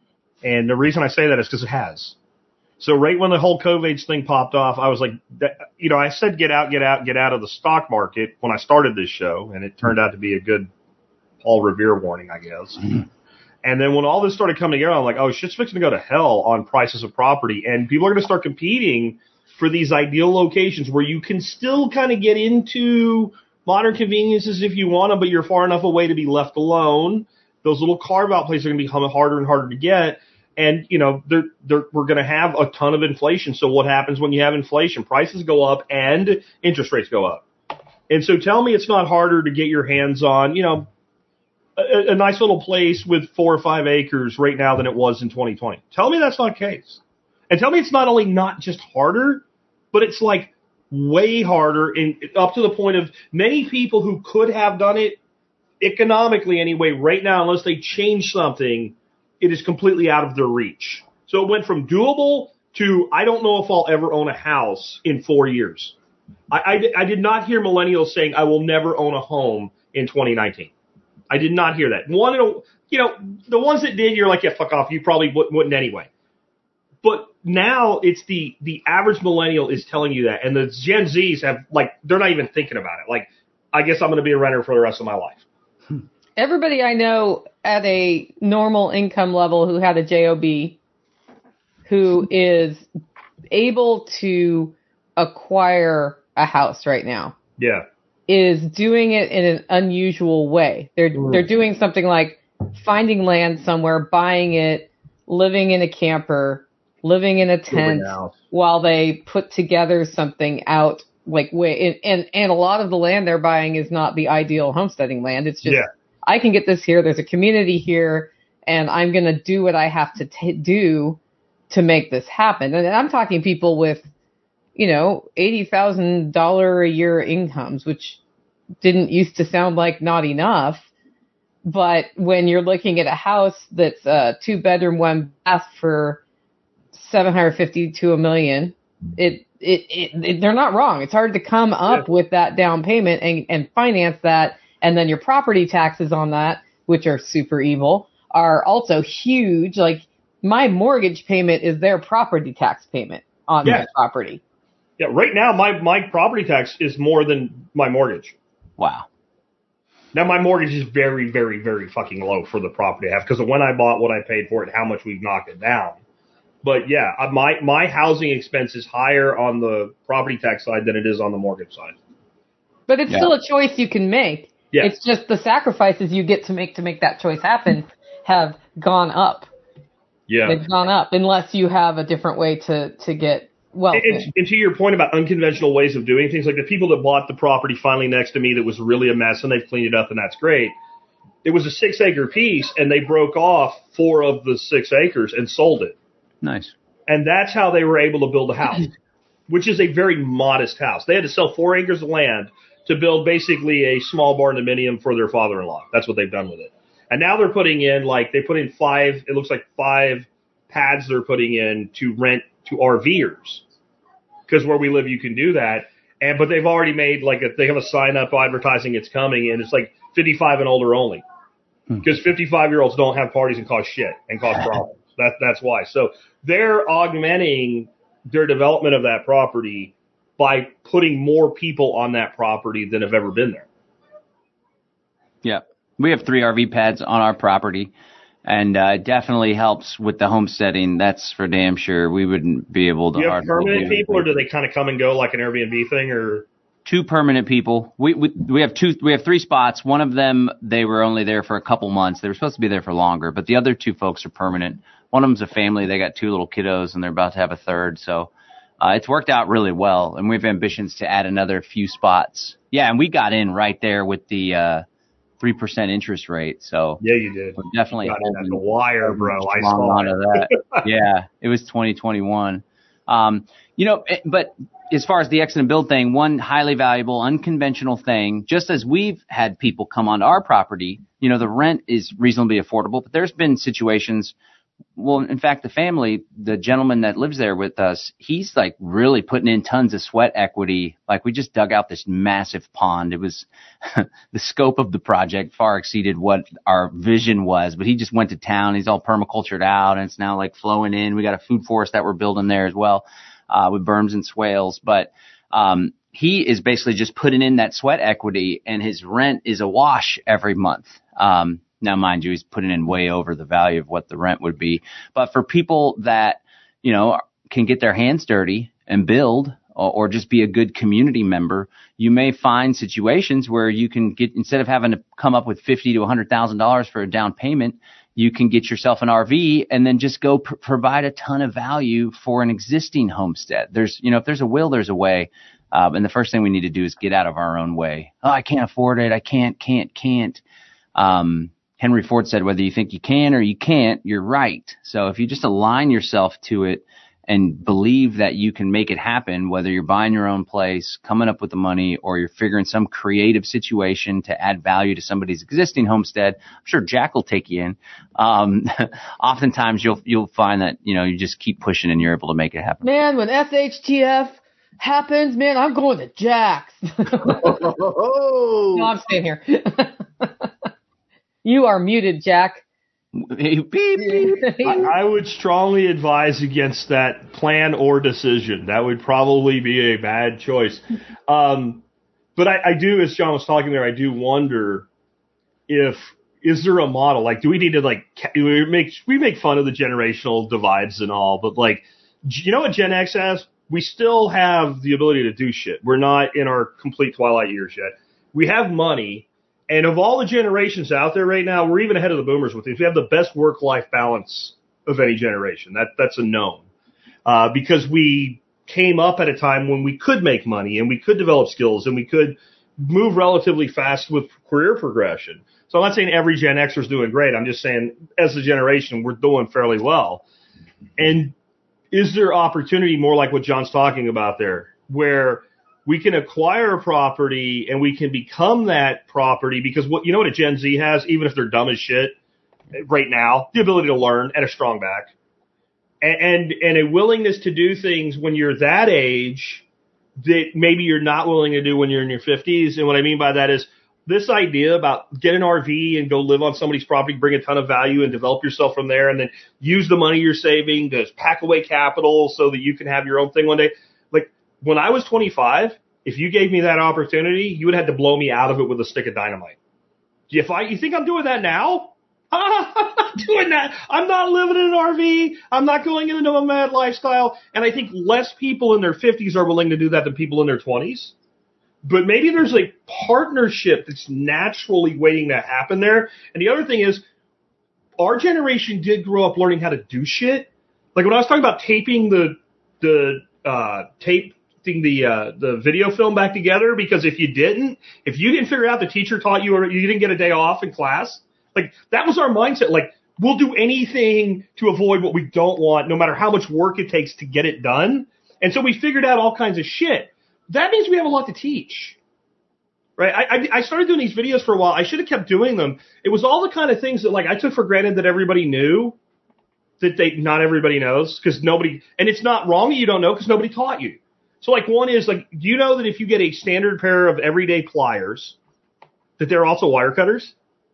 And the reason I say that is because it has. So right when the whole COVID thing popped off, I was like, I said get out of the stock market when I started this show, and it turned out to be a good Paul Revere warning, I guess. Mm-hmm. And then when all this started coming together, I'm like, oh, shit's fixing to go to hell on prices of property. And people are going to start competing for these ideal locations where you can still kind of get into modern conveniences if you want them, but you're far enough away to be left alone. Those little carve-out places are going to become harder and harder to get. And, we're going to have a ton of inflation. So what happens when you have inflation? Prices go up and interest rates go up. And so tell me it's not harder to get your hands on, a nice little place with 4 or 5 acres right now than it was in 2020. Tell me that's not the case. And tell me it's not only not just harder, but it's way harder, and up to the point of many people who could have done it economically anyway right now, unless they change something, it is completely out of their reach. So it went from doable to I don't know if I'll ever own a house in 4 years. I did not hear millennials saying I will never own a home in 2019. I did not hear that. The ones that did, you're like, yeah, fuck off. You probably wouldn't anyway. But now it's the average millennial is telling you that. And the Gen Zs they're not even thinking about it. I guess I'm going to be a renter for the rest of my life. Everybody I know at a normal income level who had a JOB, who is able to acquire a house right now. Yeah. Is doing it in an unusual way. They're doing something like finding land somewhere, buying it, living in a camper, living in a tent while they put together something out and a lot of the land they're buying is not the ideal homesteading land. It's just, I can get this here. There's a community here and I'm going to do what I have to do to make this happen. And I'm talking people with, $80,000 a year incomes, which didn't used to sound like not enough. But when you're looking at a house that's a 2-bedroom, 1 bath for $750,000 to $1 million, they're not wrong. It's hard to come up with that down payment and finance that. And then your property taxes on that, which are super evil, are also huge. My mortgage payment is their property tax payment on that property. Yeah, right now my property tax is more than my mortgage. Wow. Now my mortgage is very, very, very fucking low for the property I have because of when I bought, what I paid for it, and how much we've knocked it down. But yeah, my housing expense is higher on the property tax side than it is on the mortgage side. But it's still a choice you can make. Yeah. It's just the sacrifices you get to make that choice happen have gone up. Yeah. They've gone up unless you have a different way to get wealth. And to your point about unconventional ways of doing things, like the people that bought the property finally next to me that was really a mess and they've cleaned it up and that's great. It was a 6-acre piece and they broke off 4 of the 6 acres and sold it. Nice. And that's how they were able to build a house, which is a very modest house. They had to sell 4 acres of land to build basically a small barndominium for their father-in-law. That's what they've done with it. And now they're putting in, they put in 5, it looks like 5 pads they're putting in to rent to RVers. Because where we live, you can do that. But they've already made, they have a sign up advertising it's coming, and it's 55 and older only. Because 55-year-olds don't have parties and cause shit and cause problems. That's why. So they're augmenting their development of that property by putting more people on that property than have ever been there. Yeah. We have 3 RV pads on our property, and it definitely helps with the homesteading. That's for damn sure. We wouldn't be able to. Do you have permanent people, or do they kind of come and go like an Airbnb thing, or? 2 permanent people. We have 2. We have 3 spots. One of them, they were only there for a couple months. They were supposed to be there for longer, but the other 2 folks are permanent. One of them's a family. They got 2 little kiddos, and they're about to have a third. So it's worked out really well, and we have ambitions to add another few spots. Yeah, and we got in right there with the 3% interest rate. So yeah, you did. We're definitely got in at the wire, bro. I saw out of that. Yeah, it was 2021. But as far as the exit and build thing, one highly valuable, unconventional thing, just as we've had people come onto our property, the rent is reasonably affordable, but there's been situations. Well, in fact, the gentleman that lives there with us, he's really putting in tons of sweat equity. We just dug out this massive pond. It was the scope of the project far exceeded what our vision was, but he just went to town. He's all permacultured out and it's now flowing in. We got a food forest that we're building there as well, with berms and swales. But, he is basically just putting in that sweat equity and his rent is a wash every month. Now, mind you, he's putting in way over the value of what the rent would be. But for people that, can get their hands dirty and build or just be a good community member, you may find situations where you can get, instead of having to come up with $50,000 to $100,000 for a down payment, you can get yourself an RV and then just go provide a ton of value for an existing homestead. There's, if there's a will, there's a way. And the first thing we need to do is get out of our own way. Oh, I can't afford it. I can't. Henry Ford said, whether you think you can or you can't, you're right. So if you just align yourself to it and believe that you can make it happen, whether you're buying your own place, coming up with the money, or you're figuring some creative situation to add value to somebody's existing homestead, I'm sure Jack will take you in. Oftentimes you'll find that, you just keep pushing and you're able to make it happen. Man, when SHTF happens, man, I'm going to Jack's. No, I'm staying here. You are muted, Jack. Beep, beep. I would strongly advise against that plan or decision. That would probably be a bad choice. But I do, as John was talking there, I do wonder is there a model? Do we need to we make fun of the generational divides and all, but what Gen X has? We still have the ability to do shit. We're not in our complete twilight years yet. We have money. And of all the generations out there right now, we're even ahead of the boomers with these. We have the best work-life balance of any generation. That's a known. Because we came up at a time when we could make money and we could develop skills and we could move relatively fast with career progression. So I'm not saying every Gen Xer is doing great. I'm just saying as a generation, we're doing fairly well. And is there opportunity more like what John's talking about there, where we can acquire a property and we can become that property? Because what a Gen Z has, even if they're dumb as shit right now, the ability to learn and a strong back and a willingness to do things when you're that age that maybe you're not willing to do when you're in your 50s. And what I mean by that is this idea about get an RV and go live on somebody's property, bring a ton of value and develop yourself from there, and then use the money you're saving to pack away capital so that you can have your own thing one day. When I was 25, if you gave me that opportunity, you would have had to blow me out of it with a stick of dynamite. You think I'm doing that now? I'm not doing that. I'm not living in an RV. I'm not going into a mad lifestyle. And I think less people in their 50s are willing to do that than people in their 20s. But maybe there's a partnership that's naturally waiting to happen there. And the other thing is, our generation did grow up learning how to do shit. Like when I was talking about taping the video film back together, because if you didn't figure out the teacher taught you or you didn't get a day off in class, like that was our mindset. Like we'll do anything to avoid what we don't want, no matter how much work it takes to get it done. And so we figured out all kinds of shit. That means we have a lot to teach. Right? I started doing these videos for a while. I should have kept doing them. It was all the kind of things that like I took for granted that everybody knew that not everybody knows because nobody, and it's not wrong that you don't know because nobody taught you. So like one is like, do you know that if you get a standard pair of everyday pliers, that they're also wire cutters?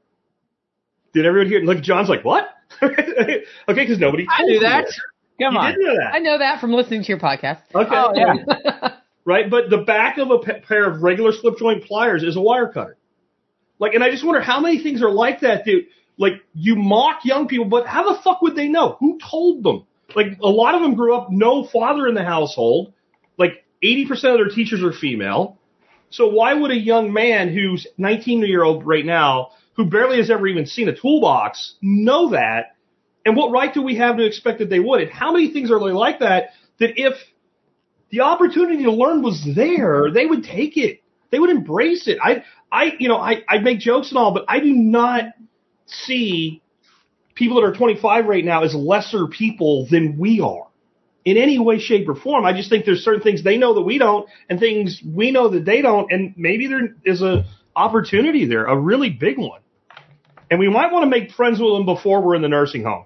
Did everyone hear? Look, John's like, what? Okay, because nobody. I knew that. Come on. You did know that. I know that from listening to your podcast. Okay. Oh, yeah. Right, but the back of a pair of regular slip joint pliers is a wire cutter. Like, and I just wonder how many things are like that, dude. Like, you mock young people, but how the fuck would they know? Who told them? Like, a lot of them grew up no father in the household. Like, 80% of their teachers are female. So why would a young man who's 19-year-old right now, who barely has ever even seen a toolbox, know that? And what right do we have to expect that they would? And how many things are like that if the opportunity to learn was there, they would take it. They would embrace it. I make jokes and all, but I do not see people that are 25 right now as lesser people than we are in any way, shape, or form. I just think there's certain things they know that we don't and things we know that they don't. And maybe there is a opportunity there, a really big one. And we might want to make friends with them before we're in the nursing home.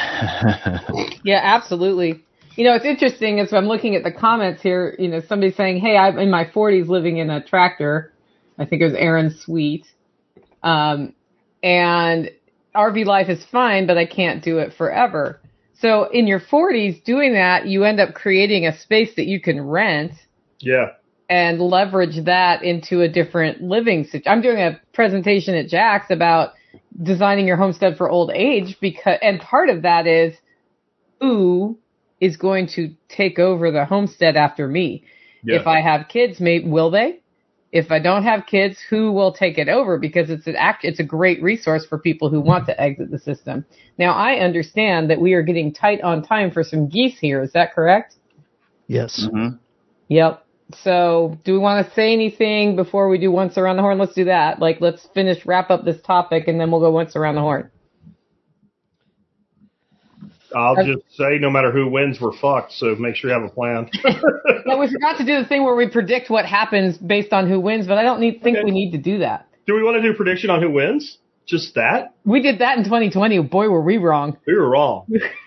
Yeah, absolutely. You know, it's interesting as I'm looking at the comments here, you know, somebody's saying, hey, I'm in my 40s living in a tractor. I think it was Aaron Sweet. And RV life is fine, but I can't do it forever. So in your 40s doing that, you end up creating a space that you can rent. Yeah. And leverage that into a different living situation. I'm doing a presentation at Jack's about designing your homestead for old age and part of that is who is going to take over the homestead after me. Yeah. If I have kids, will they? If I don't have kids, who will take it over? Because it's a great resource for people who want to exit the system. Now, I understand that we are getting tight on time for some geese here. Is that correct? Yes. Mm-hmm. Yep. So do we want to say anything before we do once around the horn? Let's do that. Like, let's wrap up this topic, and then we'll go once around the horn. I'll just say no matter who wins, we're fucked, so make sure you have a plan. No, we forgot to do the thing where we predict what happens based on who wins, but I don't think we need to do that. Do we want to do a prediction on who wins? Just that? We did that in 2020. Boy, were we wrong. We were wrong.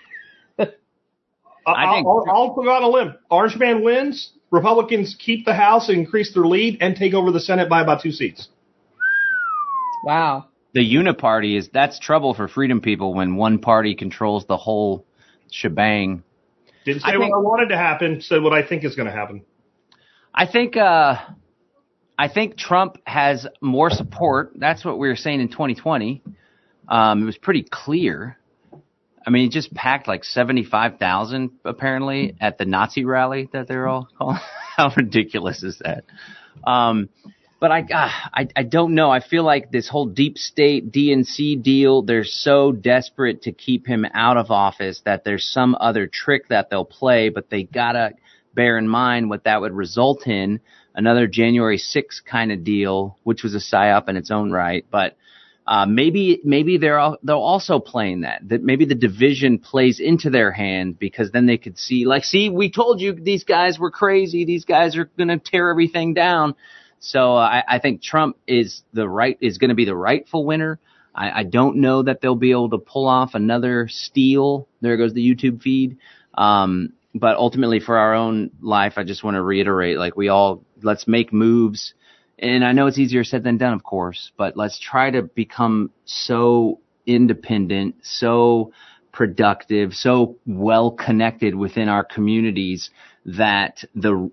I'll go on a limb. Orange Man wins. Republicans keep the House and increase their lead and take over the Senate by about 2 seats. Wow. The uniparty that's trouble for freedom people when one party controls the whole shebang. Didn't say what I wanted to happen, said what I think is going to happen. I think Trump has more support. That's what we were saying in 2020. It was pretty clear. I mean, he just packed like 75,000 apparently at the Nazi rally that they're all calling. How ridiculous is that? But I don't know. I feel like this whole deep state DNC deal, they're so desperate to keep him out of office that there's some other trick that they'll play, but they gotta bear in mind what that would result in, another January 6th kind of deal, which was a psyop in its own right. But maybe they'll also playing that maybe the division plays into their hand because then they could see, we told you these guys were crazy. These guys are going to tear everything down. So I think Trump is going to be the rightful winner. I don't know that they'll be able to pull off another steal. There goes the YouTube feed. But ultimately for our own life, I just want to reiterate, let's make moves. And I know it's easier said than done, of course, but let's try to become so independent, so productive, so well connected within our communities that the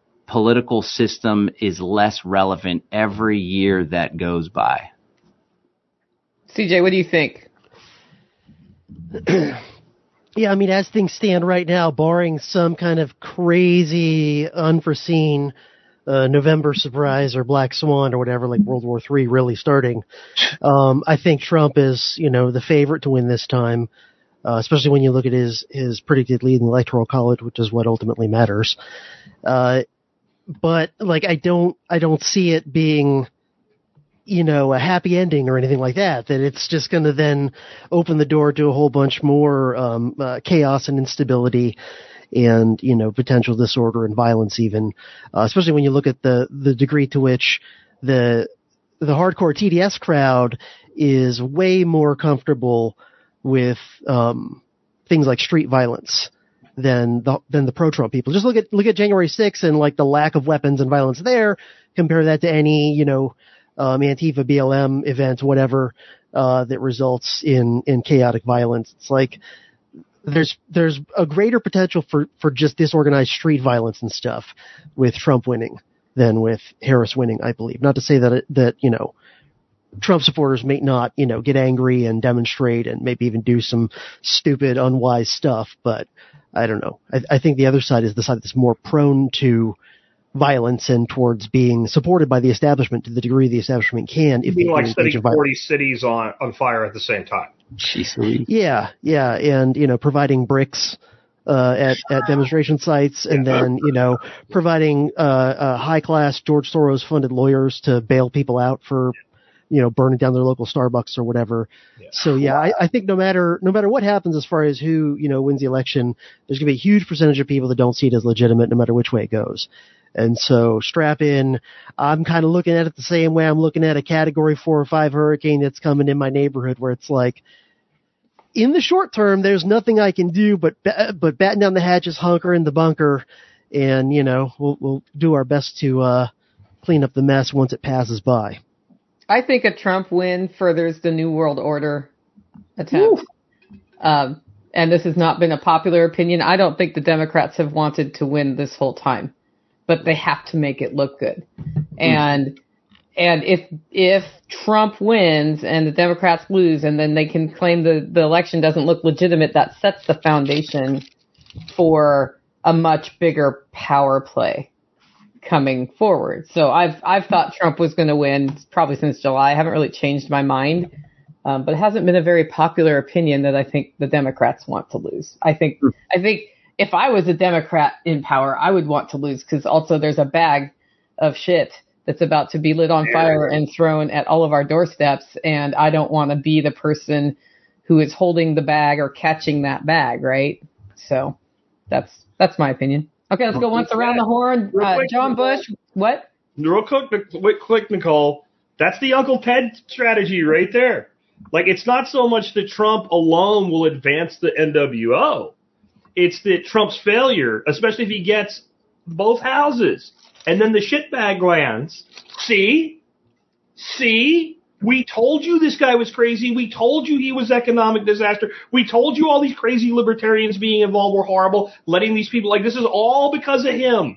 political system is less relevant every year that goes by. CJ, what do you think? Yeah, I mean, as things stand right now, barring some kind of crazy, unforeseen November surprise or Black Swan or whatever, like World War III really starting, I think Trump is, the favorite to win this time, especially when you look at his predicted lead in the Electoral College, which is what ultimately matters. But like, I don't see it being, a happy ending or anything like that, that it's just going to then open the door to a whole bunch more chaos and instability and, potential disorder and violence even, especially when you look at the degree to which the hardcore TDS crowd is way more comfortable with things like street violence than the pro-Trump people. Just look at January 6th and like the lack of weapons and violence there. Compare that to any, Antifa, BLM event, whatever, that results in chaotic violence. It's like there's a greater potential for just disorganized street violence and stuff with Trump winning than with Harris winning, I believe. Not to say that Trump supporters may not, get angry and demonstrate and maybe even do some stupid, unwise stuff, but I don't know. I think the other side is the side that's more prone to violence and towards being supported by the establishment to the degree the establishment can. If Being they like engage setting in violence. 40 cities on fire at the same time. Jeez. Yeah, and providing bricks at demonstration sites, and then providing high class George Soros funded lawyers to bail people out for burning down their local Starbucks or whatever. Yeah. So I think no matter what happens as far as who wins the election, there's going to be a huge percentage of people that don't see it as legitimate, no matter which way it goes. And so strap in. I'm kind of looking at it the same way I'm looking at a Category 4 or 5 hurricane that's coming in my neighborhood, where it's like, in the short term, there's nothing I can do but batten down the hatches, hunker in the bunker, and we'll do our best to clean up the mess once it passes by. I think a Trump win furthers the New World Order attempt. And this has not been a popular opinion. I don't think the Democrats have wanted to win this whole time, but they have to make it look good. And if Trump wins and the Democrats lose, and then they can claim the election doesn't look legitimate, that sets the foundation for a much bigger power play coming forward. So I've thought Trump was going to win probably since July. I haven't really changed my mind, but it hasn't been a very popular opinion that I think the Democrats want to lose. I think if I was a Democrat in power, I would want to lose, because also there's a bag of shit that's about to be lit on fire and thrown at all of our doorsteps, and I don't want to be the person who is holding the bag or catching that bag, right? So that's my opinion. Okay, let's go once around the horn. John Bush, what? Real quick, Nicole. That's the Uncle Ted strategy right there. Like, it's not so much that Trump alone will advance the NWO. It's that Trump's failure, especially if he gets both houses, and then the shitbag lands. See? We told you this guy was crazy. We told you he was economic disaster. We told you all these crazy libertarians being involved were horrible, letting these people, like, this is all because of him.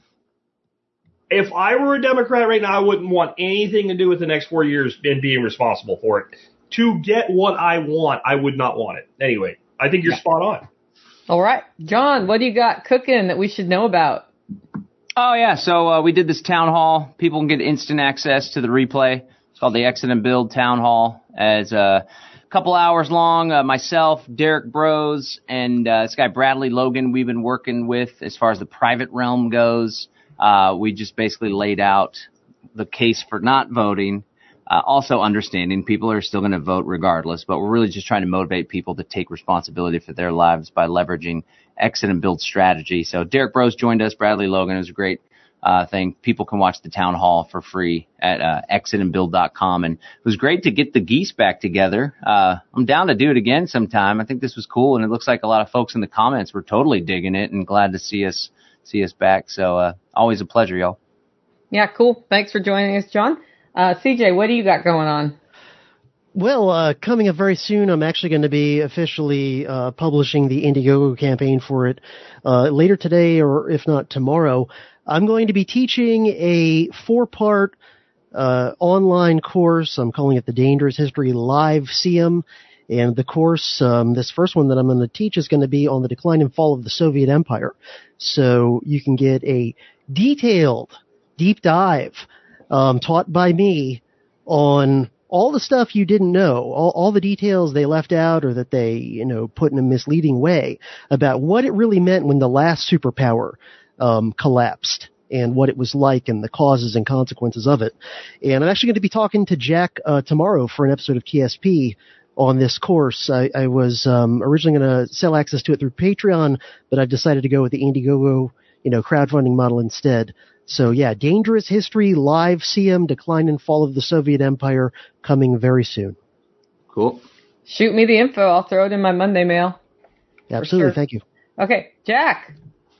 If I were a Democrat right now, I wouldn't want anything to do with the next 4 years and being responsible for it. To get what I want, I would not want it. Anyway, I think you're spot on. All right. John, what do you got cooking that we should know about? Oh, yeah. So we did this town hall. People can get instant access to the replay. It's called the Exit and Build Town Hall. It's a couple hours long. Myself, Derek Bros, and this guy Bradley Logan we've been working with as far as the private realm goes. We just basically laid out the case for not voting. Also understanding people are still going to vote regardless, but we're really just trying to motivate people to take responsibility for their lives by leveraging exit and build strategy. So Derek Bros joined us, Bradley Logan. It was a great thing. People can watch the town hall for free at exitandbuild.com. And it was great to get the geese back together. I'm down to do it again sometime. I think this was cool, and it looks like a lot of folks in the comments were totally digging it and glad to see us back. So always a pleasure, y'all. Yeah, cool. Thanks for joining us, John. CJ, what do you got going on? Well, coming up very soon, I'm actually going to be officially publishing the Indiegogo campaign for it later today, or if not tomorrow. I'm going to be teaching a 4-part online course. I'm calling it the Dangerous History Lyceum. And the course, this first one that I'm going to teach is going to be on the decline and fall of the Soviet Empire. So you can get a detailed deep dive taught by me on all the stuff you didn't know, all the details they left out or that they, put in a misleading way about what it really meant when the last superpower collapsed and what it was like and the causes and consequences of it. And I'm actually going to be talking to Jack tomorrow for an episode of TSP on this course. I was originally going to sell access to it through Patreon, but I've decided to go with the Indiegogo, crowdfunding model instead. So yeah, Dangerous History Lyceum, Decline and Fall of the Soviet Empire, coming very soon. Cool. Shoot me the info. I'll throw it in my Monday mail. Absolutely. Sure. Thank you. Okay, Jack.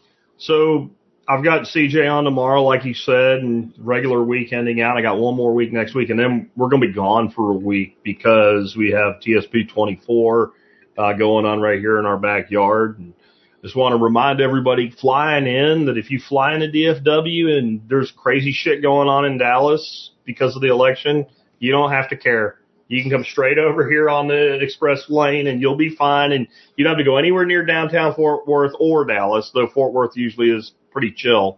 So I've got CJ on tomorrow, like you said, and regular week ending out. I got one more week next week, and then we're going to be gone for a week because we have TSP 24 going on right here in our backyard. And just want to remind everybody flying in that if you fly into DFW and there's crazy shit going on in Dallas because of the election, you don't have to care. You can come straight over here on the express lane and you'll be fine. And you don't have to go anywhere near downtown Fort Worth or Dallas, though Fort Worth usually is pretty chill.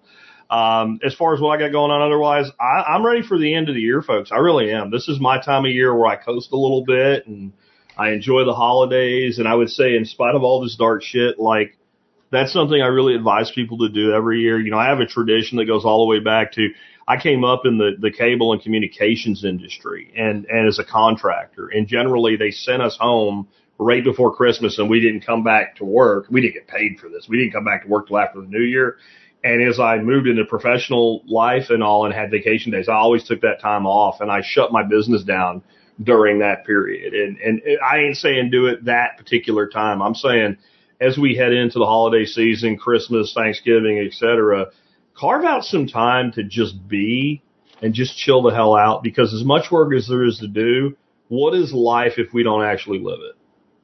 As far as what I got going on otherwise, I'm ready for the end of the year, folks. I really am. This is my time of year where I coast a little bit and I enjoy the holidays. And I would say in spite of all this dark shit, like that's something I really advise people to do every year. I have a tradition that goes all the way back to I came up in the cable and communications industry and as a contractor. And generally they sent us home right before Christmas and we didn't come back to work. We didn't get paid for this. We didn't come back to work till after the New Year. And as I moved into professional life and all and had vacation days, I always took that time off and I shut my business down during that period. And I ain't saying do it that particular time. I'm saying as we head into the holiday season, Christmas, Thanksgiving, etc., carve out some time to just be and just chill the hell out, because as much work as there is to do, what is life if we don't actually live it?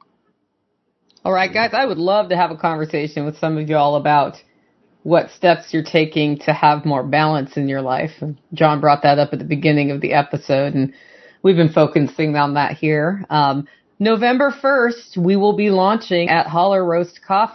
All right, guys, I would love to have a conversation with some of y'all about what steps you're taking to have more balance in your life. And John brought that up at the beginning of the episode, and we've been focusing on that here. November 1st, we will be launching at Holler Roast Coffee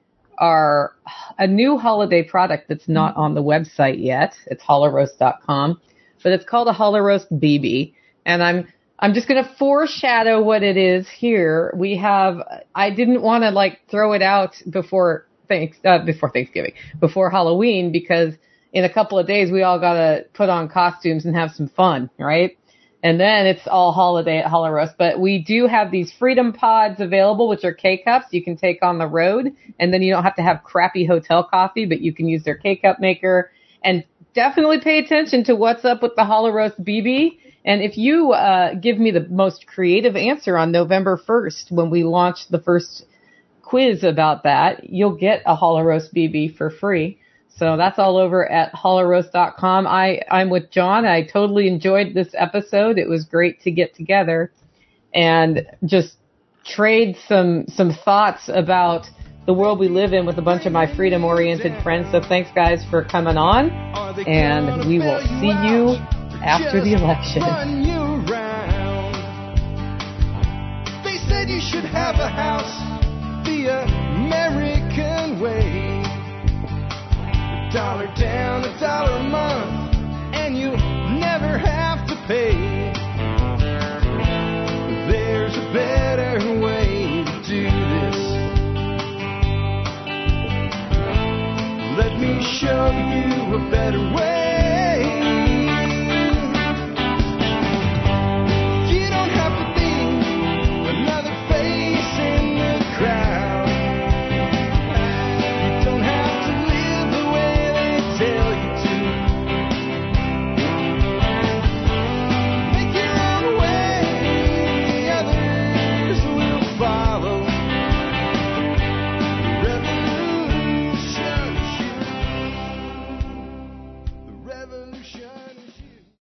a new holiday product that's not on the website yet. It's hollerroast.com, but it's called a Holler Roast BB. And I'm just going to foreshadow what it is here. I didn't want to throw it out before Thanksgiving, before Halloween, because in a couple of days we all got to put on costumes and have some fun, right? And then it's all holiday at Holler Roast. But we do have these Freedom Pods available, which are K-Cups you can take on the road. And then you don't have to have crappy hotel coffee, but you can use their K-Cup maker. And definitely pay attention to what's up with the Holler Roast BB. And if you give me the most creative answer on November 1st, when we launch the first quiz about that, you'll get a Holler Roast BB for free. So that's all over at hollerroast.com. I'm with John. I totally enjoyed this episode. It was great to get together and just trade some thoughts about the world we live in with a bunch of my freedom-oriented friends. So thanks, guys, for coming on, and we will see you after the election. They said you should have a house the American way. $1 down, $1 a month, and you'll never have to pay. There's a better way to do this. Let me show you a better way. You don't have to be another face in the crowd. Revolution.